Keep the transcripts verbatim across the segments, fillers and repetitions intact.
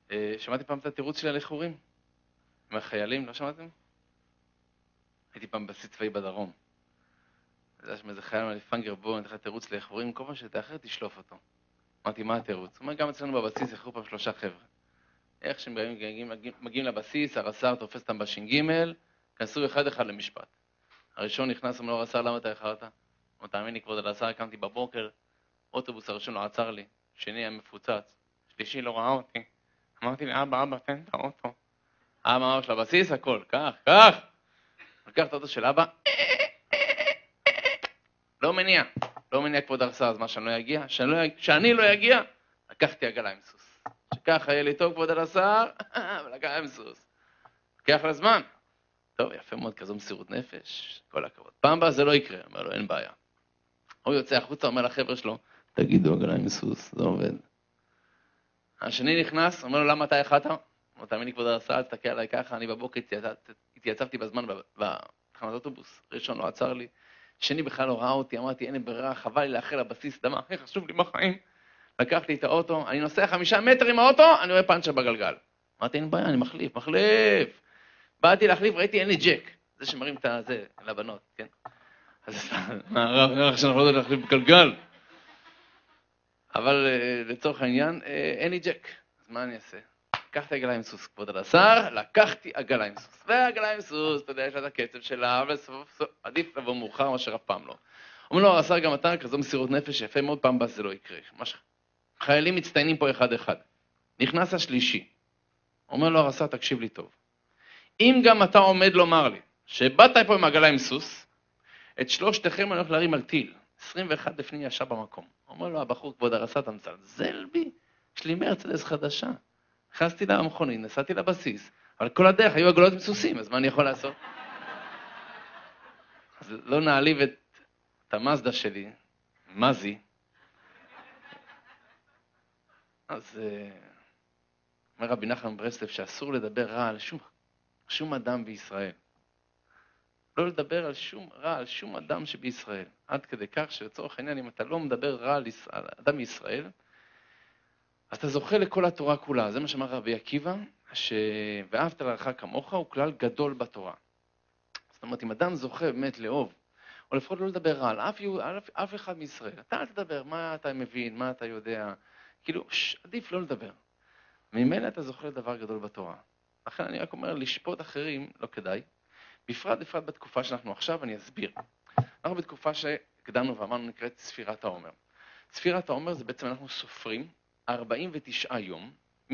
שמעתי פעם את התירוץ שלי על איחורים? עם החיילים, לא שמעתם? הייתי פעם בסיס צבאי בדרום. זה היה שם איזה חייל אמר לי, פנגר, בוא, נתן לך תירוץ לאיחורים, כל פעם שתאחר תשלוף אותו. אמרתי, מה התירוץ? הוא אומר, גם אצלנו בבסיס איחרו פעם שלושה חבר'ה. איך שהם מגיעים, מגיעים, מגיעים לבסיס, הרס"ר תופס אותם בש"ג, כנסו אחד אחד למשפט. הראשון נכנס, אומר לו, הרס"ר, למה אתה איחרת? הוא תאמין לי, כבוד הרס"ר, קמתי בבוקר, אוטובוס הראשון לא עצר לי, שני היה מפוצץ, שלישי לא ראה אותי. אמרתי לי, אבא, אבא, תן את האוטו. אבא אמר של הבסיס, הכל, כך, כך. לקח את האוטו של אבא, לא מניע, לא מניע כבוד הרס"ר, אז מה, שאני לא אגיע? שאני לא, שאני לא אגיע, לקחתי עגלה עם סוס. שככה היה לי טוב כבוד הרס"ר, ולקח עם סוס. לקח לזמן. טוב, יפה מאוד, כזו מסירות נפש, כל הכבוד. פעם הבאה זה לא יקרה, אומר לו, אין בעיה. הוא יוצא החוצה, אומר לחבר'ה שלו, תגידו, עגלה עם סוס, זה עובד. השני נכנס, אומר לו, למה אתה איחרת? הוא תאמין לי כבוד הרס"ר, תסתכל עליי ככה, אני בבוקר התייצבתי בזמן בתחנת אוטובוס, ראשון לא עצר לי, שני בכלל לא ראה אותי, אמרתי, אין לי ברירה, חבל לי לאחר לבסיס, דמה, הכי חשוב לי בחיים. לקחתי את האוטו, אני נוסע חמישה מטר עם האוטו, אני רואה פאנצ'ר בגלגל. אמרתי, אין בעיה, אני מחליף, מחליף. באתי להחליף, ראיתי, אין לי ג'ק. זה שמרים את זה לבנות, כן? אז הרב, נראה שאנחנו לא יודעים להחליף בגלגל. אבל לצורך העניין, אין לי ג'ק. אז מה אני אעשה? לקחתי עגלה עם סוס, כבוד הרס"ר, לקחתי עגלה עם סוס. והעגלה עם סוס, אתה יודע, יש לה את הקצב שלה, וסוף סוף, עדיף לבוא מאוחר, מה שרב פעם לא. אומר לו, הרס"ר, גם אתה, כזו מסירות נפש, יפה מאוד, פעם בא זה לא יקרה. חיילים מצטיינים פה אחד אחד. נכנס השלישי. אומר לו, הרס"ר, תקשיב לי טוב. אם גם אתה עומד לומר לי, שבאת פה עם עגלה עם סוס, את שלושתכם אני הולך להרים על טיל. עשרים ואחת לפני ישב במקום. אומר לו, הבחור, כבוד הרס"ר, אתה מצלזל בי? יש לי מרצדס חדשה. נכנסתי למכונית, נסעתי לבסיס, אבל כל הדרך היו עגלות עם סוסים, אז מה אני יכול לעשות? אז לא נעליב את, את המזדה שלי, מזי. אז אומר רבי נחמן ברסלב שאסור לדבר רע על שום, שום אדם בישראל. לא לדבר על שום רע על שום אדם שבישראל. עד כדי כך שלצורך העניין, אם אתה לא מדבר רע על, על אדם בישראל, אז אתה זוכה לכל התורה כולה. זה מה שאמר רבי עקיבא, שאהבת לרעך כמוך הוא כלל גדול בתורה. זאת אומרת, אם אדם זוכה באמת לאהוב, או לפחות לא לדבר רע על אף, אף, אף אחד מישראל, אתה אל תדבר, מה אתה מבין, מה אתה יודע, כאילו, ש, עדיף לא לדבר. ממילא אתה זוכה לדבר גדול בתורה. לכן אני רק אומר, לשפוט אחרים לא כדאי. בפרט, בפרט בתקופה שאנחנו עכשיו, אני אסביר. אנחנו בתקופה שקדמנו ואמרנו נקראת ספירת העומר. ספירת העומר זה בעצם אנחנו סופרים ארבעים ותשעה יום,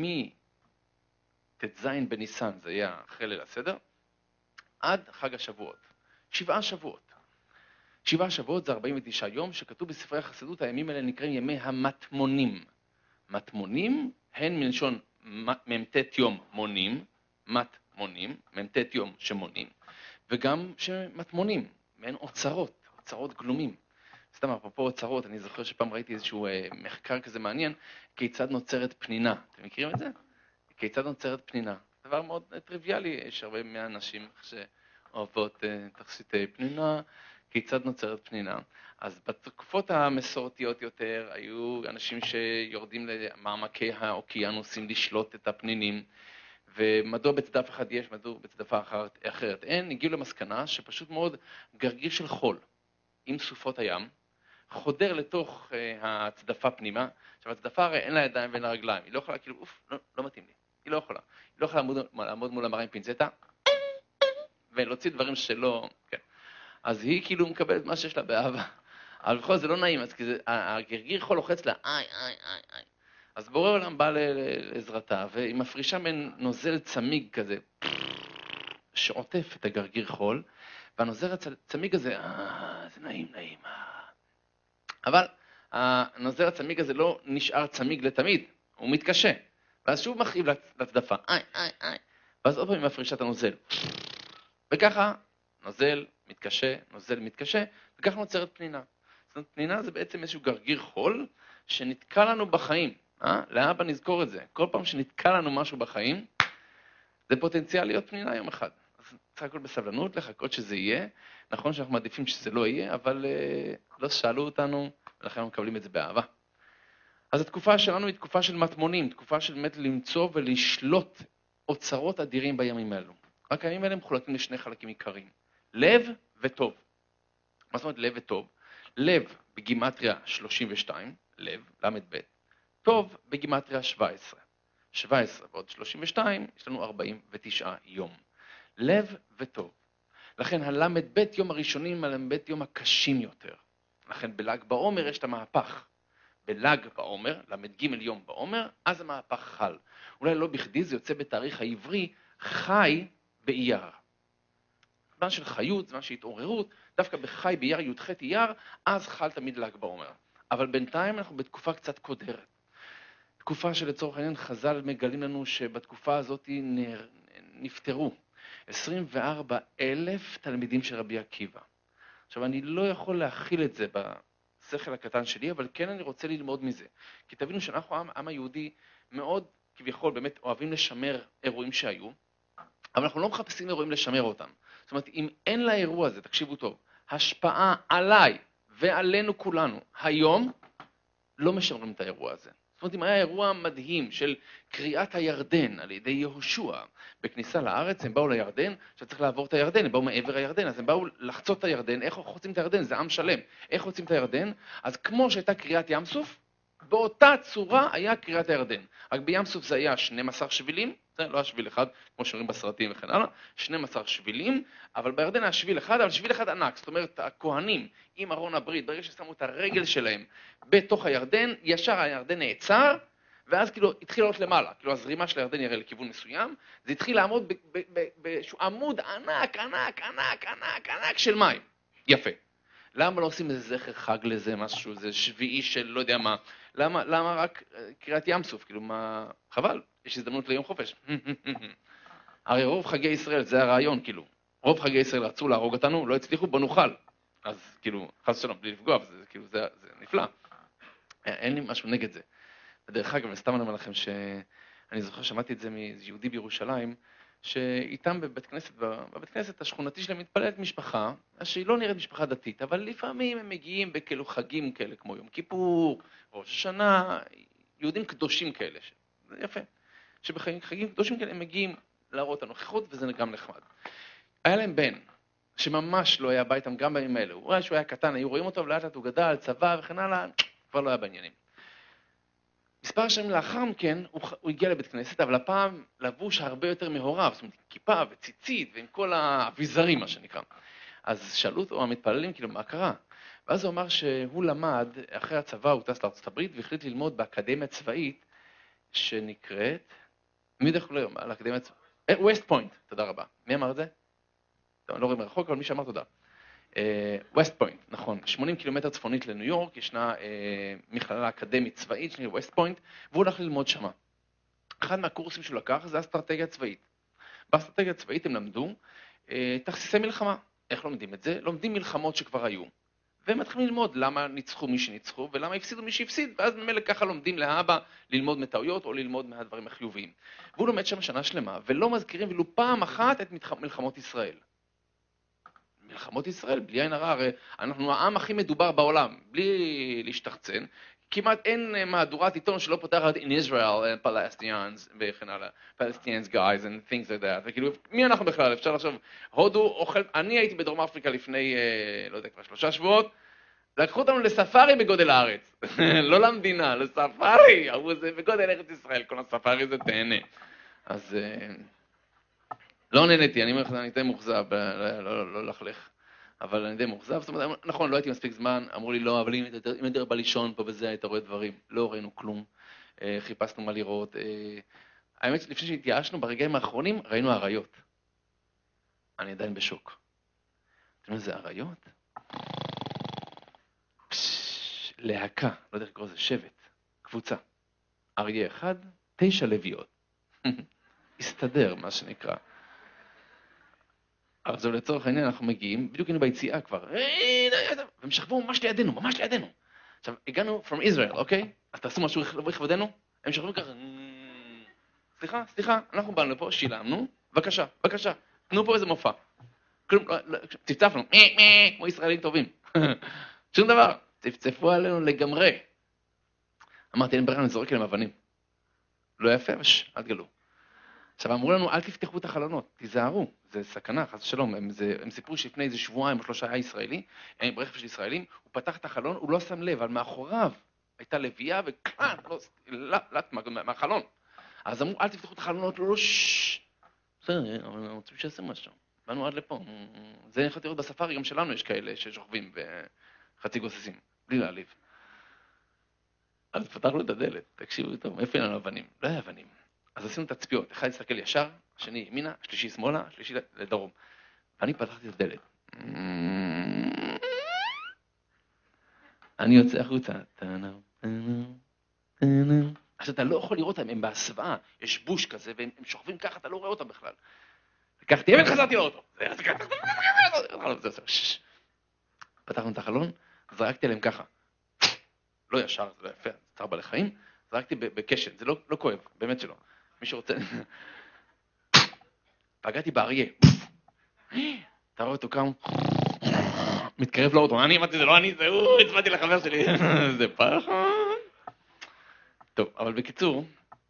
מט"ז בניסן, זה יהיה אחרי ליל הסדר, עד חג השבועות. שבעה שבועות. שבעה שבועות זה ארבעים ותשעה יום, שכתוב בספרי החסידות, הימים האלה נקראים ימי המטמונים. מטמונים הן מלשון ממתת יום מונים, מטמונים, ממתת יום שמונים, וגם שמטמונים, מהן אוצרות, אוצרות גלומים. סתם, אפרופו אוצרות, אני זוכר שפעם ראיתי איזשהו אה, מחקר כזה מעניין, כיצד נוצרת פנינה. אתם מכירים את זה? כיצד נוצרת פנינה. דבר מאוד טריוויאלי, יש הרבה מהאנשים שאוהבות אה, תכשיט פנינה, כיצד נוצרת פנינה. אז בתקופות המסורתיות יותר, היו אנשים שיורדים למעמקי האוקיינוסים לשלוט את הפנינים, ומדוע בצדף אחד יש, מדוע בצדפה אחרת אין, הגיעו למסקנה שפשוט מאוד גרגיר של חול עם סופות הים, חודר לתוך uh, הצדפה פנימה. עכשיו, הצדפה הרי אין לה ידיים ואין לה רגליים, היא לא יכולה, כאילו, אוף, לא, לא מתאים לי, היא לא יכולה. היא לא יכולה לעמוד, לעמוד מול המראה עם פינצטה, ולהוציא דברים שלא, כן. אז היא כאילו מקבלת מה שיש לה באהבה. אבל בכל זה לא נעים, אז כי זה, הגרגיר חול לוחץ לה, איי, איי, איי, איי. אז בורא עולם בא לעזרתה, והיא מפרישה בין נוזל צמיג כזה, שעוטף את הגרגיר חול, והנוזל הצמיג הזה, אה, זה נעים, נעים, אה. אבל הנוזל הצמיג הזה לא נשאר צמיג לתמיד, הוא מתקשה. ואז שוב מכאיב לצדפה, איי, איי, איי. ואז עוד פעם היא מפרישה את הנוזל. וככה נוזל מתקשה, נוזל מתקשה, וככה נוצרת פנינה. זאת אומרת, פנינה זה בעצם איזשהו גרגיר חול שנתקע לנו בחיים. אה? לאבא נזכור את זה. כל פעם שנתקע לנו משהו בחיים, זה פוטנציאל להיות פנינה יום אחד. אז צריך הכל בסבלנות, לחכות שזה יהיה. נכון שאנחנו מעדיפים שזה לא יהיה, אבל uh, לא שאלו אותנו, ולכן אנחנו מקבלים את זה באהבה. אז התקופה שלנו היא תקופה של מטמונים, תקופה של באמת למצוא ולשלוט אוצרות אדירים בימים האלו. רק הימים האלה מחולקים לשני חלקים עיקריים, לב וטוב. מה זאת אומרת לב וטוב? לב בגימטריה שלושים ושתיים, לב, למד ב', טוב בגימטריה שבע עשרה. שבע עשרה ועוד שלושים ושתיים, יש לנו ארבעים ותשעה יום. לב וטוב. לכן הלמד ב' יום הראשונים, הלמד ב' יום הקשים יותר. לכן בל"ג בעומר יש את המהפך. בל"ג בעומר, למד ג' יום בעומר, אז המהפך חל. אולי לא בכדי, זה יוצא בתאריך העברי, חי באייר. זמן של חיות, זמן של התעוררות, דווקא בחי באייר, י"ח אייר, אז חל תמיד ל"ג בעומר. אבל בינתיים אנחנו בתקופה קצת קודרת. תקופה שלצורך העניין חז"ל מגלים לנו שבתקופה הזאת נפטרו עשרים וארבעה אלף תלמידים של רבי עקיבא. עכשיו אני לא יכול להכיל את זה בשכל הקטן שלי, אבל כן אני רוצה ללמוד מזה. כי תבינו שאנחנו, העם, העם היהודי, מאוד כביכול באמת אוהבים לשמר אירועים שהיו, אבל אנחנו לא מחפשים אירועים לשמר אותם. זאת אומרת, אם אין לאירוע הזה, תקשיבו טוב, השפעה עליי ועלינו כולנו, היום לא משמרים את האירוע הזה. זאת אומרת, אם היה אירוע מדהים של קריאת הירדן על ידי יהושע, בכניסה לארץ, הם באו לירדן, שצריך לעבור את הירדן, הם באו מעבר הירדן, אז הם באו לחצות את הירדן. איך חוצים את הירדן? זה עם שלם. איך חוצים את הירדן? אז כמו שהייתה קריאת ים סוף, באותה צורה היה קריאת הירדן. רק בים סוף זה היה שנים עשר שבילים, זה לא השביל אחד, כמו שאומרים בסרטים וכן הלאה, שנים עשר שבילים, אבל בירדן היה שביל אחד, אבל שביל אחד ענק. זאת אומרת, הכהנים עם ארון הברית, ברגע ששמו את הרגל שלהם בתוך הירדן, ישר הירדן נעצר, ואז כאילו התחיל לעלות למעלה. כאילו הזרימה של הירדן יראה לכיוון מסוים, זה התחיל לעמוד באיזשהו עמוד ענק, ענק, ענק, ענק, ענק של מים. יפה. למה לא עושים איזה זכר חג לזה, משהו, זה שביעי של לא יודע מה? למה, למה רק קריאת ים סוף? כאילו מה, חבל, יש הזדמנות ליום חופש. הרי רוב חגי ישראל, זה הרעיון, כאילו. רוב חגי ישראל רצו להרוג אותנו, לא הצליחו, בוא נוכל. אז כאילו, חס שלום, בלי לפגוע, זה, כאילו, זה, זה נפלא. אין לי משהו נגד זה. בדרך אגב, סתם אני אומר לכם שאני זוכר, שמעתי את זה מיהודי בירושלים, שאיתם בבית כנסת, בבית כנסת השכונתי שלהם מתפללת משפחה, שהיא לא נראית משפחה דתית, אבל לפעמים הם מגיעים בכאלו חגים כאלה, כמו יום כיפור, ראש השנה, יהודים קדושים כאלה, זה יפה, שבחגים קדושים כאלה הם מגיעים להראות הנוכחות, וזה גם נחמד. היה להם בן, שממש לא היה בא איתם גם בימים האלה, הוא רואה שהוא היה קטן, היו רואים אותו, ולאט לאט הוא גדל, צבא וכן הלאה, כבר לא היה בעניינים. מספר שנים לאחר מכן, הוא, הוא הגיע לבית כנסת, אבל הפעם לבוש הרבה יותר מהוריו, זאת אומרת, כיפה וציצית, ועם כל האביזרים, מה שנקרא. אז שאלו אותו המתפללים, כאילו, מה קרה? ואז הוא אמר שהוא למד, אחרי הצבא הוא טס לארצות הברית, והחליט ללמוד באקדמיה צבאית, שנקראת, מי יודע איך לא יום, על האקדמיה צבאית? ווסט פוינט, תודה רבה. מי אמר את זה? טוב, אני לא רואה מרחוק, אבל מי שאמר תודה. ווסט פוינט, נכון, שמונים קילומטר צפונית לניו יורק, ישנה אה, מכללה אקדמית צבאית שנקראת ווסט פוינט, והוא הולך ללמוד שמה. אחד מהקורסים שהוא לקח זה אסטרטגיה צבאית. באסטרטגיה צבאית הם למדו אה, תכסיסי מלחמה. איך לומדים את זה? לומדים מלחמות שכבר היו. והם מתחילים ללמוד למה ניצחו מי שניצחו ולמה הפסידו מי שהפסיד, ואז ממילא ככה לומדים להבא ללמוד מטעויות או ללמוד מהדברים החיוביים. והוא לומד שם שנה שלמה, ולא מזכירים ולו פעם אחת את מלחמות ישראל. מלחמות ישראל, בלי עין הרע, הרי אנחנו העם הכי מדובר בעולם, בלי להשתחצן, כמעט אין מהדורת עיתון שלא פותחת in Israel, Palestinians וכן הלאה, Palestinians guys and things like that, וכאילו, מי אנחנו בכלל? אפשר לחשוב, הודו אוכל, אני הייתי בדרום אפריקה לפני, לא יודע, כבר שלושה שבועות, לקחו אותנו לספארי בגודל הארץ, לא למדינה, לספארי, אמרו זה בגודל ארץ ישראל, כל הספארי זה תהנה. אז לא נהניתי, אני אומר לך, אני די מוחזב, לא לחלך, אבל אני די מוחזב, זאת אומרת, נכון, לא הייתי מספיק זמן, אמרו לי לא, אבל אם יותר בא לישון פה וזה, היית רואה דברים, לא ראינו כלום, חיפשנו מה לראות, האמת שלפני שהתייאשנו, ברגעים האחרונים, ראינו עריות. אני עדיין בשוק. אתם יודעים, זה עריות? להקה, לא יודע איך לקרוא לזה, שבט, קבוצה. אריה אחד, תשע לוויות. הסתדר, מה שנקרא. אבל זו לצורך העניין, אנחנו מגיעים, בדיוק היינו ביציאה כבר, והם שכבו ממש לידינו, ממש לידינו. עכשיו, הגענו from Israel, אוקיי? אז תעשו משהו לכבודנו, הם שכבו ככה, סליחה, סליחה, אנחנו באנו לפה, שילמנו, בבקשה, בבקשה, תנו פה איזה מופע. כלום, צפצפנו, כמו ישראלים טובים. שום דבר, צפצפו עלינו לגמרי. אמרתי, אין ברירה, אני זורק אליהם אבנים. לא יפה, וש, אל תגלו. עכשיו, אמרו לנו, אל תפתחו את החלונות, תיזהרו, זה סכנה, חס ושלום. הם, זה, הם סיפרו שלפני איזה שבועיים או שלושה היה ישראלי, עם רכב של ישראלים, הוא פתח את החלון, הוא לא שם לב, אבל מאחוריו הייתה לביאה וקלן, לא, לא, לא, מה, מהחלון. אז אמרו, אל תפתחו את החלונות, לא, ששש. בסדר, אבל אנחנו רוצים שיעשה משהו. באנו עד לפה. זה יכולתי לראות בספארי, גם שלנו יש כאלה ששוכבים וחצי גוססים, בלי להעליב. אז פתחנו את הדלת, תקשיבו טוב, איפה אין לנו אבנים? לא היה אבנים. אז עשינו תצפיות, אחד יסתכל ישר, השני ימינה, השלישי שמאלה, השלישי לדרום. ואני פתחתי את הדלת. אני יוצא החוצה. עכשיו אתה לא יכול לראות אותם, הם בהסוואה, יש בוש כזה, והם שוכבים ככה, אתה לא רואה אותם בכלל. לקחתי, אמת חזרתי לאוטו. פתחנו את החלון, זרקתי עליהם ככה. לא ישר, זה לא יפה, זה צער בעלי חיים. זרקתי בקשן, זה לא כואב, באמת שלא. מי שרוצה... פגעתי באריה. אתה רואה אותו קם? מתקרב לאוטו. אני אמרתי, זה לא אני, זה הוא, הצבעתי לחבר שלי. זה פחד. טוב, אבל בקיצור,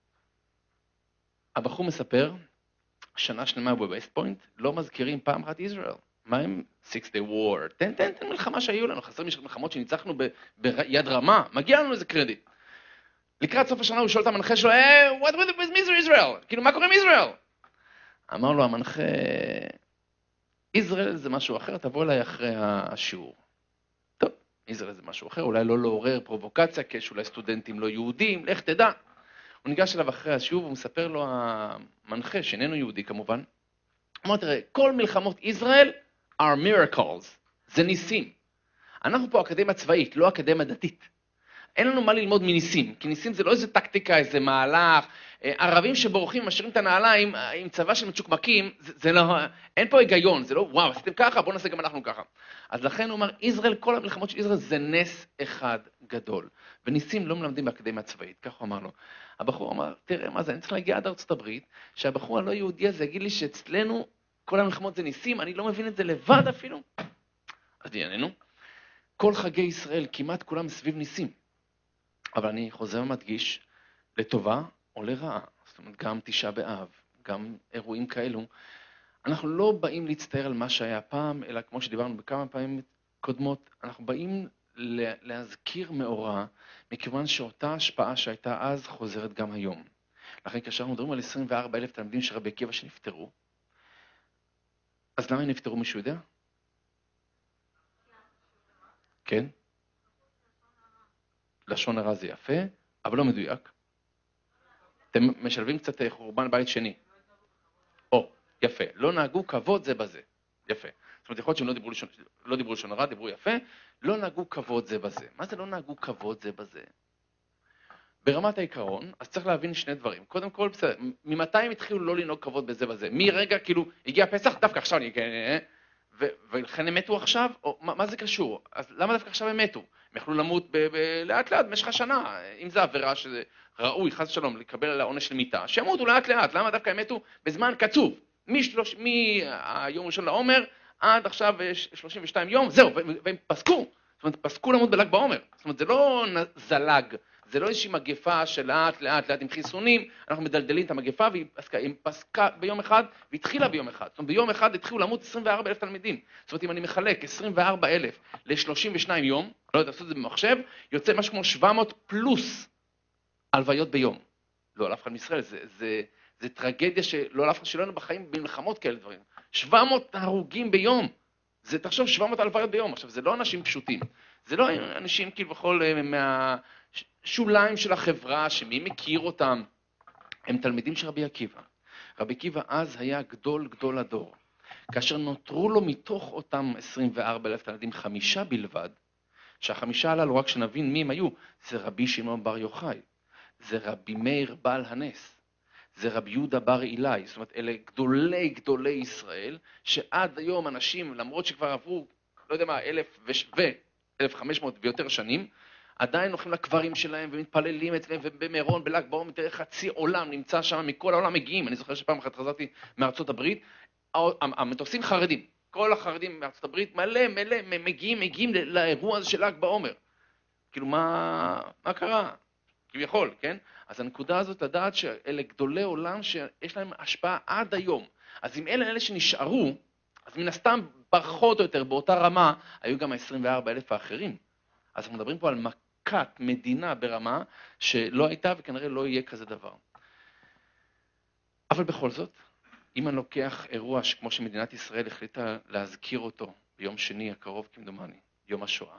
הבחור מספר, שנה שלמה בווסט פוינט, לא מזכירים פעם אחת ישראל. מה הם? Six Day War. תן, תן, תן מלחמה שהיו לנו. חסר מלחמות שניצחנו ביד רמה. מגיע לנו איזה קרדיט. לקראת סוף השנה הוא שואל את המנחה שלו, hey, what with Israel? כאילו, מה קורה עם ישראל? אמר לו המנחה, ישראל זה משהו אחר, תבוא אליי אחרי השיעור. טוב, ישראל זה משהו אחר, אולי לא לעורר פרובוקציה, כי יש אולי סטודנטים לא יהודים, לך תדע. הוא ניגש אליו אחרי השיעור, והוא מספר לו המנחה, שאיננו יהודי כמובן, הוא אומר, תראה, כל מלחמות ישראל are miracles, זה ניסים. אנחנו פה אקדמיה צבאית, לא אקדמיה דתית. אין לנו מה ללמוד מניסים, כי ניסים זה לא איזה טקטיקה, איזה מהלך. ערבים שבורחים, משאירים את הנעליים עם צבא של מצ'וקמקים, זה, זה לא, אין פה היגיון, זה לא, וואו, עשיתם ככה, בואו נעשה גם אנחנו ככה. אז לכן הוא אומר, ישראל, כל המלחמות של ישראל זה נס אחד גדול. וניסים לא מלמדים באקדמיה צבאית, ככה הוא אמר לו. הבחור אמר, תראה מה זה, אני צריך להגיע עד ארצות הברית, שהבחור הלא יהודי הזה יגיד לי שאצלנו כל המלחמות זה ניסים, אני לא מבין את זה לבד אפילו. אז יעננו, כל חגי ישראל, כמעט כולם סביב ניסים. אבל אני חוזר ומדגיש, לטובה או לרעה. זאת אומרת, גם תשעה באב, גם אירועים כאלו. אנחנו לא באים להצטער על מה שהיה פעם, אלא כמו שדיברנו בכמה פעמים קודמות, אנחנו באים להזכיר מאורע, מכיוון שאותה השפעה שהייתה אז חוזרת גם היום. לכן כאשר אנחנו מדברים על עשרים וארבעה אלף תלמידים של רבי עקיבא שנפטרו, אז למה הם נפטרו, מישהו יודע? כן? לשון הרע זה יפה, אבל לא מדויק. אתם משלבים קצת חורבן בית שני. או, יפה. לא נהגו כבוד זה בזה. יפה. זאת אומרת, יכול להיות שהם לא דיברו לשון, לא דיברו לשון הרע, דיברו יפה. לא נהגו כבוד זה בזה. מה זה לא נהגו כבוד זה בזה? ברמת העיקרון, אז צריך להבין שני דברים. קודם כל, בסדר, ממתי הם התחילו לא לנהוג כבוד בזה בזה? מרגע, כאילו, הגיע פסח, דווקא עכשיו אני... ולכן הם מתו עכשיו? או, מה, מה זה קשור? אז למה דווקא עכשיו הם מתו? הם יכלו למות לאט לאט במשך השנה, אם זה עבירה שזה ראוי, חס ושלום, לקבל על העונש של מיתה, שימותו לאט לאט, למה דווקא הם מתו בזמן קצוב? מהיום ראשון לעומר עד עכשיו שלושים ושניים יום, זהו, והם פסקו, זאת אומרת, פסקו למות בל"ג בעומר, זאת אומרת, זה לא זלג, זה לא איזושהי מגפה שלאט לאט לאט עם חיסונים, אנחנו מדלדלים את המגפה, והיא פסקה, היא פסקה ביום אחד, והתחילה ביום אחד. זאת אומרת, ביום אחד התחילו למות עשרים וארבעה אלף תלמידים. זאת אומרת, אם אני מחלק עשרים וארבעה אלף ל-שלושים ושניים יום, לא יודע, תעשו את זה במחשב, יוצא משהו כמו שבע מאות פלוס הלוויות ביום. לא על אף אחד מישראל, זה, זה, זה טרגדיה שלא על אף אחד שלנו בחיים במלחמות כאלה דברים. שבע מאות הרוגים ביום. זה, תחשוב, שבע מאות הלוויות ביום. עכשיו, זה לא אנשים פשוטים. זה לא אנשים כאילו בכל מה... שוליים של החברה, שמי מכיר אותם, הם תלמידים של רבי עקיבא. רבי עקיבא אז היה גדול גדול הדור. כאשר נותרו לו מתוך אותם עשרים וארבעה אלף תלמידים חמישה בלבד, שהחמישה הללו, רק שנבין מי הם היו, זה רבי שמעון בר יוחאי, זה רבי מאיר בעל הנס, זה רבי יהודה בר אילאי, זאת אומרת, אלה גדולי גדולי ישראל, שעד היום אנשים, למרות שכבר עברו, לא יודע מה, אלף ו... אלף וחמש מאות ויותר שנים, עדיין הולכים לקברים שלהם ומתפללים אצלם, ובמירון, בל"ג בעומר, תראה חצי עולם נמצא שם, מכל העולם מגיעים. אני זוכר שפעם אחת חזרתי מארצות הברית, המטוסים חרדים, כל החרדים מארצות הברית, מלא, מלא, מגיעים, מגיעים לאירוע הזה של ל"ג בעומר. כאילו, מה, מה קרה? כביכול, כן? אז הנקודה הזאת לדעת שאלה גדולי עולם שיש להם השפעה עד היום. אז אם אלה אלה שנשארו, אז מן הסתם פחות או יותר באותה רמה, היו גם ה-עשרים וארבעה אלף האחרים. אז אנחנו מדברים פה על מכת מדינה ברמה שלא הייתה וכנראה לא יהיה כזה דבר. אבל בכל זאת, אם אני לוקח אירוע שכמו שמדינת ישראל החליטה להזכיר אותו ביום שני הקרוב כמדומני, יום השואה,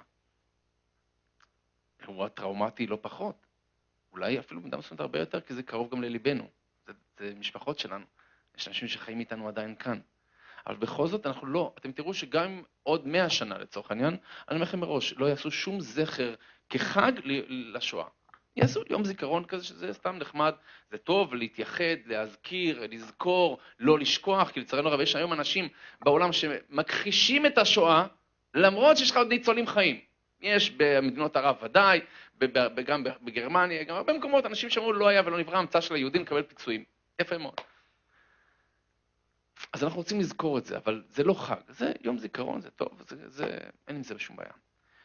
אירוע טראומטי לא פחות, אולי אפילו במידה מסוימת הרבה יותר, כי זה קרוב גם לליבנו, זה, זה משפחות שלנו, יש אנשים שחיים איתנו עדיין כאן. אבל בכל זאת אנחנו לא, אתם תראו שגם עוד מאה שנה לצורך העניין, אני אומר לכם מראש, לא יעשו שום זכר כחג לשואה. יעשו יום זיכרון כזה שזה סתם נחמד, זה טוב להתייחד, להזכיר, לזכור, לא לשכוח, כי לצערנו הרב יש היום אנשים בעולם שמכחישים את השואה, למרות שיש לך עוד ניצולים חיים. יש במדינות ערב ודאי, גם בגרמניה, גם הרבה מקומות, אנשים שאמרו לא היה ולא נברא, המצאה של היהודים לקבל פיצויים. יפה מאוד. אז אנחנו רוצים לזכור את זה, אבל זה לא חג, זה יום זיכרון, זה טוב, זה, זה, אין עם זה בשום בעיה.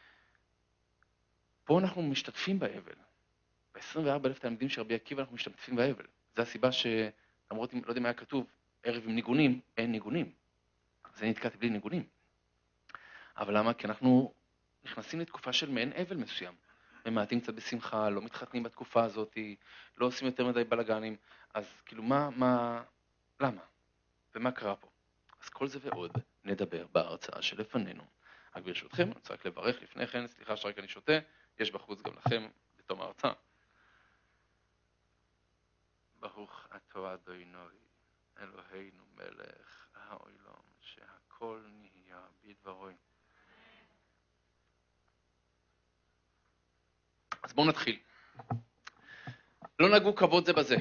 פה אנחנו משתתפים באבל. ב-עשרים וארבעה אלף תלמידים של רבי עקיבא אנחנו משתתפים באבל. זו הסיבה שלמרות, לא יודע מה היה כתוב, ערב עם ניגונים, אין ניגונים. זה נתקעתי בלי ניגונים. אבל למה? כי אנחנו נכנסים לתקופה של מעין אבל מסוים. ממעטים קצת בשמחה, לא מתחתנים בתקופה הזאת, לא עושים יותר מדי בלגנים. אז כאילו מה, מה, למה? ומה קרה פה? אז כל זה ועוד נדבר בהרצאה שלפנינו. רק ברשותכם, אני רוצה רק לברך לפני כן, סליחה שרק אני שותה, יש בחוץ גם לכם בתום ההרצאה. ברוך אתה אדוני אלוהינו מלך העולם שהכל נהיה בדברו. אז בואו נתחיל. לא נגעו כבוד זה בזה.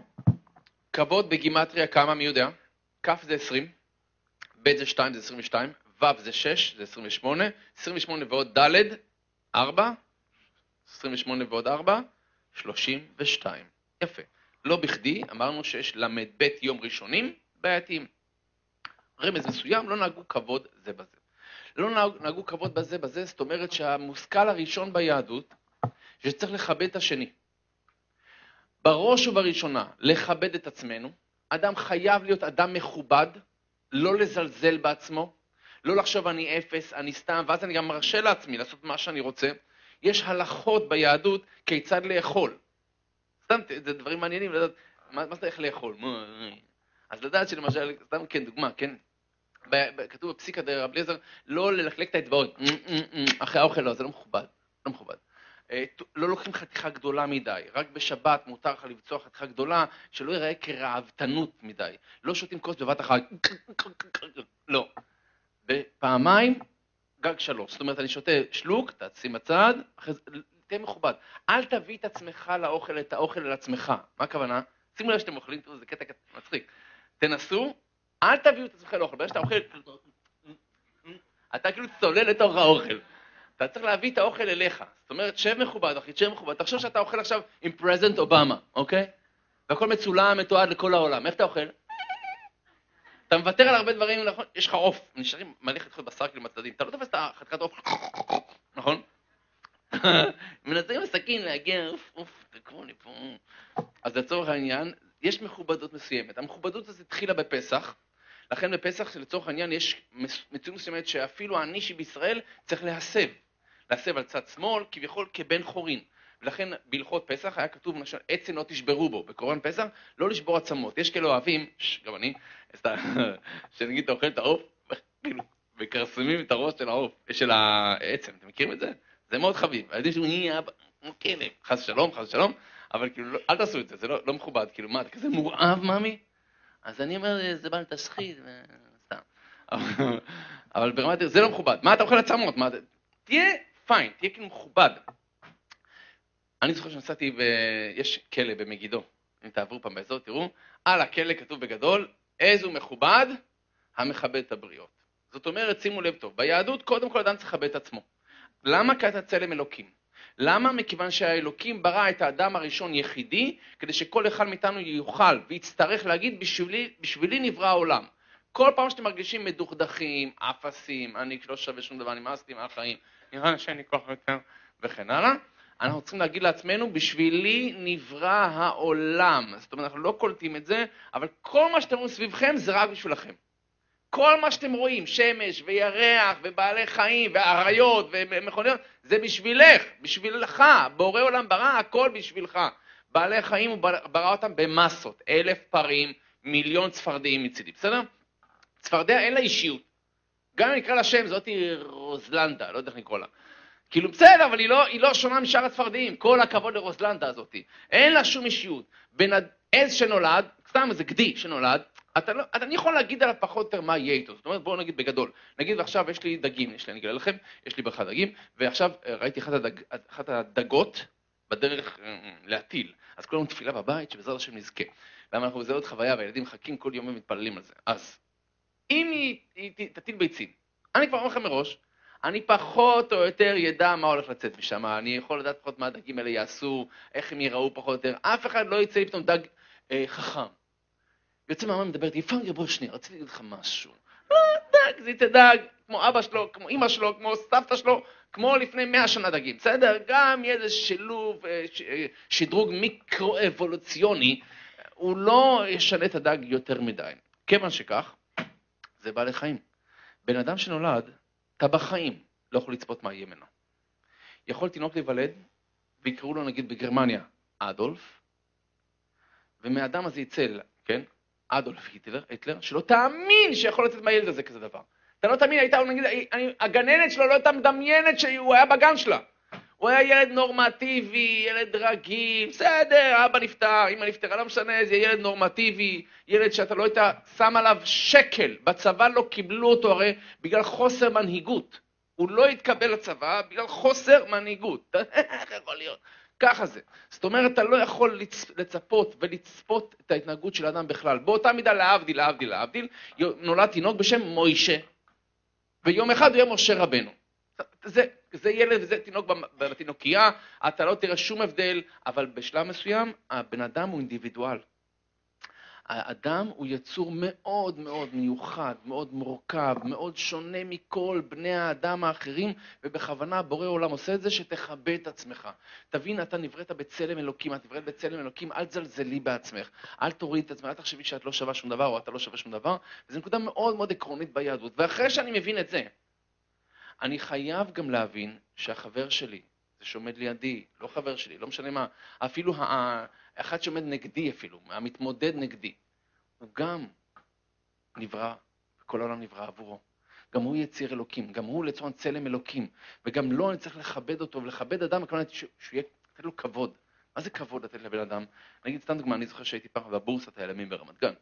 כבוד בגימטריה כמה, מי יודע? כף זה עשרים, ב' זה שתיים, זה עשרים ושתיים, ו' זה שש, זה עשרים ושמונה, עשרים ושמונה ועוד ד', ארבע, עשרים ושמונה ועוד ארבע, שלושים ושתיים. יפה. לא בכדי, אמרנו שיש למד ב' יום ראשונים בעייתיים. רמז מסוים, לא נהגו כבוד זה בזה. לא נהגו כבוד בזה בזה, זאת אומרת שהמושכל הראשון ביהדות, שצריך לכבד את השני. בראש ובראשונה, לכבד את עצמנו, אדם חייב להיות אדם מכובד, לא לזלזל בעצמו, לא לחשוב אני אפס, אני סתם, ואז אני גם מרשה לעצמי לעשות מה שאני רוצה. יש הלכות ביהדות כיצד לאכול. סתם, זה דברים מעניינים, לדעת, מה, מה זה איך לאכול? אז לדעת שלמשל, סתם כן, דוגמה, כן? כתוב בפסיקה דרבי אליעזר, לא ללקלק את האצבעות, אחרי האוכל לא, זה לא מכובד, לא מכובד. לא לוקחים חתיכה גדולה מדי, רק בשבת מותר לך לבצוע חתיכה גדולה, שלא ייראה כרעבתנות מדי. לא שותים כוס בבת אחת, לא. בפעמיים, גג שלוש. זאת אומרת, אני שותה שלוק, תעצים הצד, אחרי זה, תהיה מכובד. אל תביא את עצמך לאוכל, את האוכל אל עצמך. מה הכוונה? שימו לב שאתם אוכלים, זה קטע קטע מצחיק. תנסו, אל תביאו את עצמך לאוכל. ברגע שאתה אוכל, אתה כאילו צולל לתוך האוכל. אתה צריך להביא את האוכל אליך. זאת אומרת, שב מכובד, אחי, שב מכובד. תחשוב שאתה אוכל עכשיו עם פרזנט אובמה, אוקיי? והכל מצולם, מתועד לכל העולם. איך אתה אוכל? אתה מוותר על הרבה דברים, נכון? יש לך עוף, נשארים מלא חתיכות בשר כאילו מצדדים. אתה לא תופס את החתיכת עוף, נכון? מנסים לסכין, להגיע, אוף, אוף, תקראו לי פה. אז לצורך העניין, יש מכובדות מסוימת. המכובדות הזאת התחילה בפסח, לכן בפסח לצורך העניין יש מציאות מסוימת שאפילו האנישי בישראל צריך להסב. להסב על צד שמאל, כביכול כבן חורין. ולכן בהלכות פסח היה כתוב למשל, עצם לא תשברו בו. בקוראן פסח, לא לשבור עצמות. יש כאלה אוהבים, גם אני, שנגיד אתה אוכל את העוף, וכרסמים את הראש של העוף, של העצם. אתם מכירים את זה? זה מאוד חביב. הילדים שאומרים, נהיה אבא, כלב, חס שלום, חס שלום, אבל כאילו, אל תעשו את זה, זה לא, לא מכובד. כאילו, מה, אתה כזה מורעב, מאמי? אז אני אומר, זה בא לתשחית, סתם. אבל ברמת, זה לא מכובד. מה אתה אוכל עצמות? תהיה פיין, תהיה כאילו מכובד. אני זוכר שנסעתי, יש כלא במגידו, אם תעברו פעם באזור, תראו, על הכלא כתוב בגדול, איזו מכובד, המכבד את הבריות. זאת אומרת, שימו לב טוב, ביהדות קודם כל אדם צריך לכבד את עצמו. למה? כי אתה צלם אלוקים. למה? מכיוון שהאלוקים ברא את האדם הראשון יחידי, כדי שכל אחד מאיתנו יוכל ויצטרך להגיד, בשבילי, בשבילי נברא העולם. כל פעם שאתם מרגישים מדוכדכים, אפסים, אני לא שווה שום דבר, נמאסתי מהחיים, נראה שאין לי כוח יותר, וכן הלאה. אנחנו צריכים להגיד לעצמנו, בשבילי נברא העולם. זאת אומרת, אנחנו לא קולטים את זה, אבל כל מה שאתם רואים סביבכם זה רק בשבילכם. כל מה שאתם רואים, שמש וירח ובעלי חיים ואריות ומכוניות, זה בשבילך, בשבילך. בורא עולם ברא הכל בשבילך. בעלי חיים הוא ברא אותם במסות, אלף פרים, מיליון צפרדעים מצידי, בסדר? צפרדע אין לה אישיות. גם אם נקרא לה שם, זאת היא רוזלנדה, לא יודע איך נקרא לה. כאילו בסדר, אבל היא לא, היא לא שונה משאר הצפרדעים, כל הכבוד לרוזלנדה הזאת. אין לה שום אישיות. בין עז שנולד, סתם איזה גדי שנולד, אתה לא, אני יכול להגיד עליו פחות או יותר מה יהיה איתו. זאת אומרת, בואו נגיד בגדול. נגיד ועכשיו יש לי דגים, יש לי, אני אגלה לכם, יש לי ברכה דגים, ועכשיו ראיתי אחת, הדג, אחת הדגות בדרך להטיל. אז כולנו תפילה בבית, שבעזרת השם נזכה. למה אנחנו בזה עוד חוויה, והילדים מחכים כל יום ומתפללים על זה. אז, אם היא, היא תטיל ביצים, אני כבר אומר לכם מראש, אני פחות או יותר ידע מה הולך לצאת משם, אני יכול לדעת פחות מה הדגים האלה יעשו, איך הם ייראו פחות או יותר, אף אחד לא יצא לי פתאום דג אה, חכם. יוצא מאמא מדברת, יפנגר בוא שנייה, רציתי להגיד לך משהו. לא, דג, זה יצא דג, כמו אבא שלו, כמו אמא שלו, כמו סבתא שלו, כמו לפני מאה שנה דגים, בסדר? גם יהיה איזה שילוב, ש, שדרוג מיקרו-אבולוציוני, הוא לא ישנה את הדג יותר מדי. כיוון שכך, זה בעלי חיים. בן אדם שנולד, אתה בחיים לא יכול לצפות מה יהיה ממנו. יכול תינוק להיוולד, ויקראו לו נגיד בגרמניה אדולף, ומאדם הזה יצא, כן? אדולף היטלר, היטלר, שלא תאמין שיכול לצאת מהילד הזה כזה דבר. אתה לא תאמין, הייתה, נגיד, אני, הגננת שלו לא הייתה מדמיינת שהוא היה בגן שלה. הוא היה ילד נורמטיבי, ילד רגיל, בסדר, אבא נפטר, אמא נפטרה, לא משנה, זה ילד נורמטיבי, ילד שאתה לא היית שם עליו שקל, בצבא לא קיבלו אותו הרי בגלל חוסר מנהיגות. הוא לא התקבל לצבא בגלל חוסר מנהיגות. איך יכול להיות? ככה זה. זאת אומרת, אתה לא יכול לצפות ולצפות את ההתנהגות של האדם בכלל. באותה מידה להבדיל, להבדיל, להבדיל, נולד תינוק בשם מוישה, ויום אחד הוא יהיה משה רבנו. זה, זה ילד וזה תינוק בתינוקייה, אתה לא תראה שום הבדל, אבל בשלב מסוים הבן אדם הוא אינדיבידואל. האדם הוא יצור מאוד מאוד מיוחד, מאוד מורכב, מאוד שונה מכל בני האדם האחרים, ובכוונה בורא עולם עושה את זה שתכבד את עצמך. תבין, אתה נבראת בצלם אלוקים, את נבראת בצלם אלוקים, אל תזלזלי בעצמך, אל תוריד את עצמך, אל תחשבי שאת לא שווה שום דבר או אתה לא שווה שום דבר, וזו נקודה מאוד מאוד עקרונית ביהדות. ואחרי שאני מבין את זה, אני חייב גם להבין שהחבר שלי, זה שעומד לידי, לא חבר שלי, לא משנה מה, אפילו האחד שעומד נגדי אפילו, המתמודד נגדי, הוא גם נברא, כל העולם נברא עבורו. גם הוא יציר אלוקים, גם הוא לצורך צלם אלוקים, וגם לא אני צריך לכבד אותו, ולכבד אדם, הכוונה שהוא יהיה, לתת לו כבוד. מה זה כבוד לתת לבן אדם? נגיד, סתם דוגמה, אני זוכר שהייתי פעם בבורסת היהלומים ברמת גן.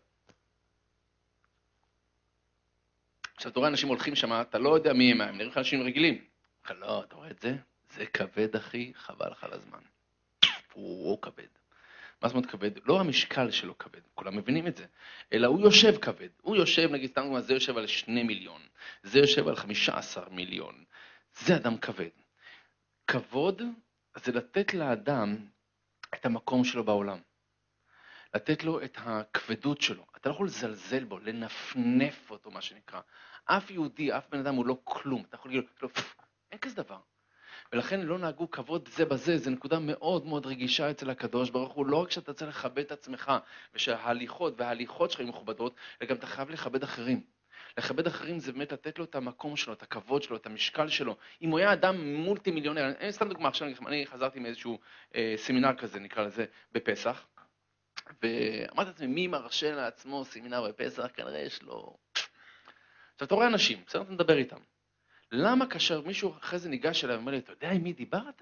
כשאתה רואה אנשים הולכים שם, אתה לא יודע מי הם, הם נראים לך אנשים רגילים. אבל לא, אתה רואה את זה? זה כבד, אחי, חבל לך על הזמן. הוא, הוא כבד. מה זאת אומרת כבד? לא המשקל שלו כבד, כולם מבינים את זה, אלא הוא יושב כבד. הוא יושב, נגיד, סתם דוגמה, זה יושב על שני מיליון, זה יושב על חמישה עשר מיליון. זה אדם כבד. כבוד זה לתת לאדם את המקום שלו בעולם. לתת לו את הכבדות שלו. אתה לא יכול לזלזל בו, לנפנף אותו, מה שנקרא. אף יהודי, אף בן אדם הוא לא כלום. אתה יכול להגיד לו, אין כזה דבר. ולכן לא נהגו כבוד זה בזה, זה נקודה מאוד מאוד רגישה אצל הקדוש ברוך הוא, לא רק שאתה צריך לכבד את עצמך, ושההליכות וההליכות שלך הן מכובדות, אלא גם אתה חייב לכבד אחרים. לכבד אחרים זה באמת לתת לו את המקום שלו, את הכבוד שלו, את המשקל שלו. אם הוא היה אדם מולטי מיליונר, אני סתם דוגמה, עכשיו אני חזרתי מאיזשהו אה, סמינר כזה, נקרא לזה, בפסח, ואמרתי לעצמי, מי מרשה לעצמו סמינר בפסח? כנראה יש לו... עכשיו, אתה רואה אנשים, בסדר, אתה מדבר איתם. למה כאשר מישהו אחרי זה ניגש אליי ואומר לי, אתה יודע עם מי דיברת?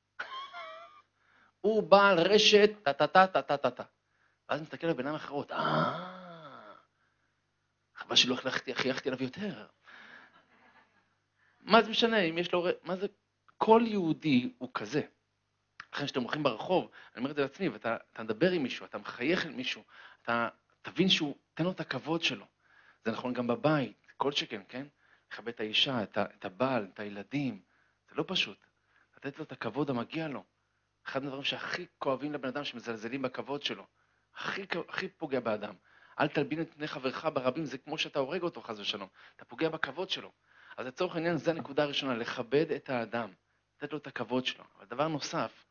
הוא בעל רשת, טה-טה-טה-טה-טה-טה. ואז מסתכל על ביניים אחרות, אה, חבל שלא חייכתי עליו יותר. מה זה משנה, אם יש לו... מה זה? כל יהודי הוא כזה. אחרי שאתם הולכים ברחוב, אני אומר את זה לעצמי, ואתה אתה מדבר עם מישהו, אתה מחייך עם מישהו, אתה תבין שהוא, תן לו את הכבוד שלו. זה נכון גם בבית, כל שכן, כן? לכבד את האישה, את, את הבעל, את הילדים. זה לא פשוט. לתת לו את הכבוד המגיע לו. אחד מהדברים שהכי כואבים לבן אדם שמזלזלים בכבוד שלו. הכי, הכי פוגע באדם. אל תלבין את פני חברך ברבים, זה כמו שאתה הורג אותו חס ושלום. אתה פוגע בכבוד שלו. אז לצורך העניין, זה הנקודה הראשונה, לכבד את האדם. לתת לו את הכבוד שלו. אבל דבר נוסף,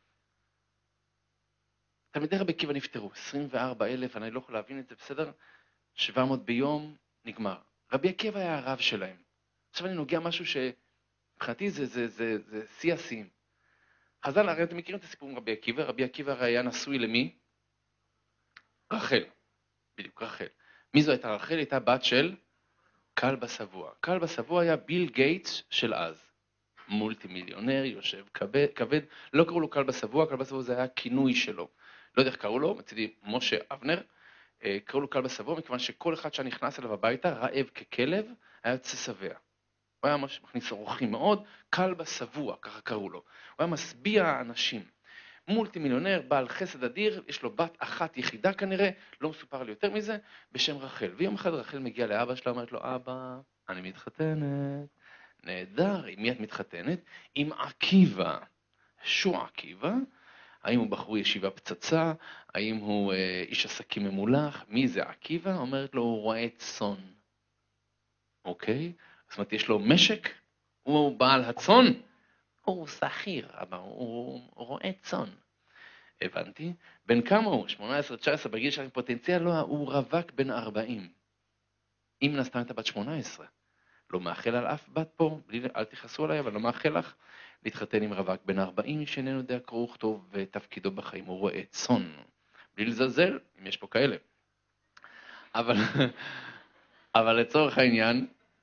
תלמידי רבי עקיבא נפטרו, עשרים וארבעה אלף, אני לא יכול להבין את זה, בסדר? שבע מאות ביום, נגמר. רבי עקיבא היה הרב שלהם. עכשיו אני נוגע משהו שמבחינתי זה, זה, זה, זה שיא השיאים. חז"ל, הרי אתם מכירים את הסיפור עם רבי עקיבא, רבי עקיבא הרי היה נשוי למי? רחל. בדיוק, רחל. מי זו הייתה רחל? הייתה בת של כלבא שבוע. כלבא שבוע היה ביל גייטס של אז. מולטי מיליונר, יושב כבד, כבד. לא קראו לו כלבא שבוע, כלבא שבוע זה היה כינוי שלו. לא יודע איך קראו לו, מצידי משה אבנר, קראו לו כלבא שבוע, מכיוון שכל אחד שנכנס אליו הביתה, רעב ככלב, היה יוצא שבע. הוא היה מכניס אורחים מאוד, כלבא שבוע, ככה קראו לו. הוא היה משביע אנשים. מולטי מיליונר, בעל חסד אדיר, יש לו בת אחת יחידה כנראה, לא מסופר לי יותר מזה, בשם רחל. ויום אחד רחל מגיע לאבא שלה, אומרת לו, אבא, אני מתחתנת. נהדר, עם מי את מתחתנת? עם עקיבא. שו עקיבא? האם הוא בחור ישיבה פצצה? האם הוא אה, איש עסקים ממולח? מי זה עקיבא? אומרת לו, הוא רואה צאן. אוקיי? זאת אומרת, יש לו משק? הוא בעל הצאן? הוא שכיר, אבל הוא, הוא רואה צאן. הבנתי? בין כמה הוא? שמונה עשרה תשע עשרה, בגיל שלהם פוטנציאל, לא, הוא רווק בין ארבעים. אם נסתם את הבת שמונה עשרה. לא מאחל על אף בת פה, אל תכעסו עליי, אבל לא מאחל לך להתחתן עם רווק בין ארבעים, שאיננו יודע קרוא וכתוב ותפקידו בחיים, הוא רואה צאן. בלי לזלזל, אם יש פה כאלה. אבל, אבל לצורך העניין,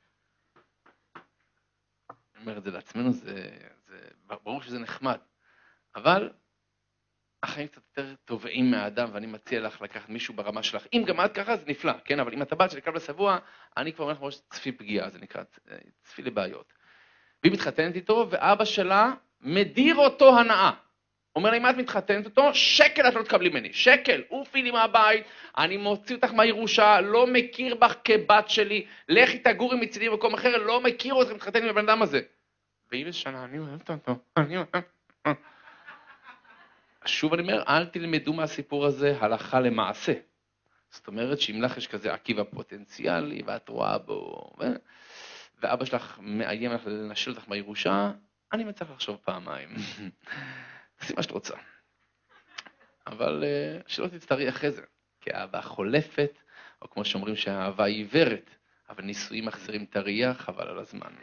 אני אומר את זה לעצמנו, זה, זה, ברור שזה נחמד, אבל החיים קצת יותר טובעים מהאדם, ואני מציע לך לקחת מישהו ברמה שלך. אם גם את ככה, זה נפלא, כן? אבל אם אתה בת של כלבא שבוע, אני כבר אומר לך ממש צפי פגיעה, זה נקרא צפי לבעיות. והיא מתחתנת איתו, ואבא שלה מדיר אותו הנאה. אומר לה, אם את מתחתנת אותו, שקל את לא תקבלי ממני, שקל, אופי לי מהבית, אני מוציא אותך מהירושה, לא מכיר בך כבת שלי, לכי תגורי מצידי במקום אחר, לא מכיר אותך, מתחתן עם הבן אדם הזה. והיא בשנה, אני אוהבת אותו, אני אוהבת אותו. שוב אני אומר, אל תלמדו מהסיפור הזה הלכה למעשה. זאת אומרת שאם לך יש כזה עקיבא פוטנציאלי, ואת רואה בו, ו... ואבא שלך מאיים לך לנשל אותך מהירושה, אני מצליח לחשוב פעמיים. תעשי מה שאת רוצה. אבל שלא תצטרי אחרי זה, כי האהבה חולפת, או כמו שאומרים שהאהבה היא עיוורת, אבל נישואים מחזירים את הראייה, חבל על הזמן.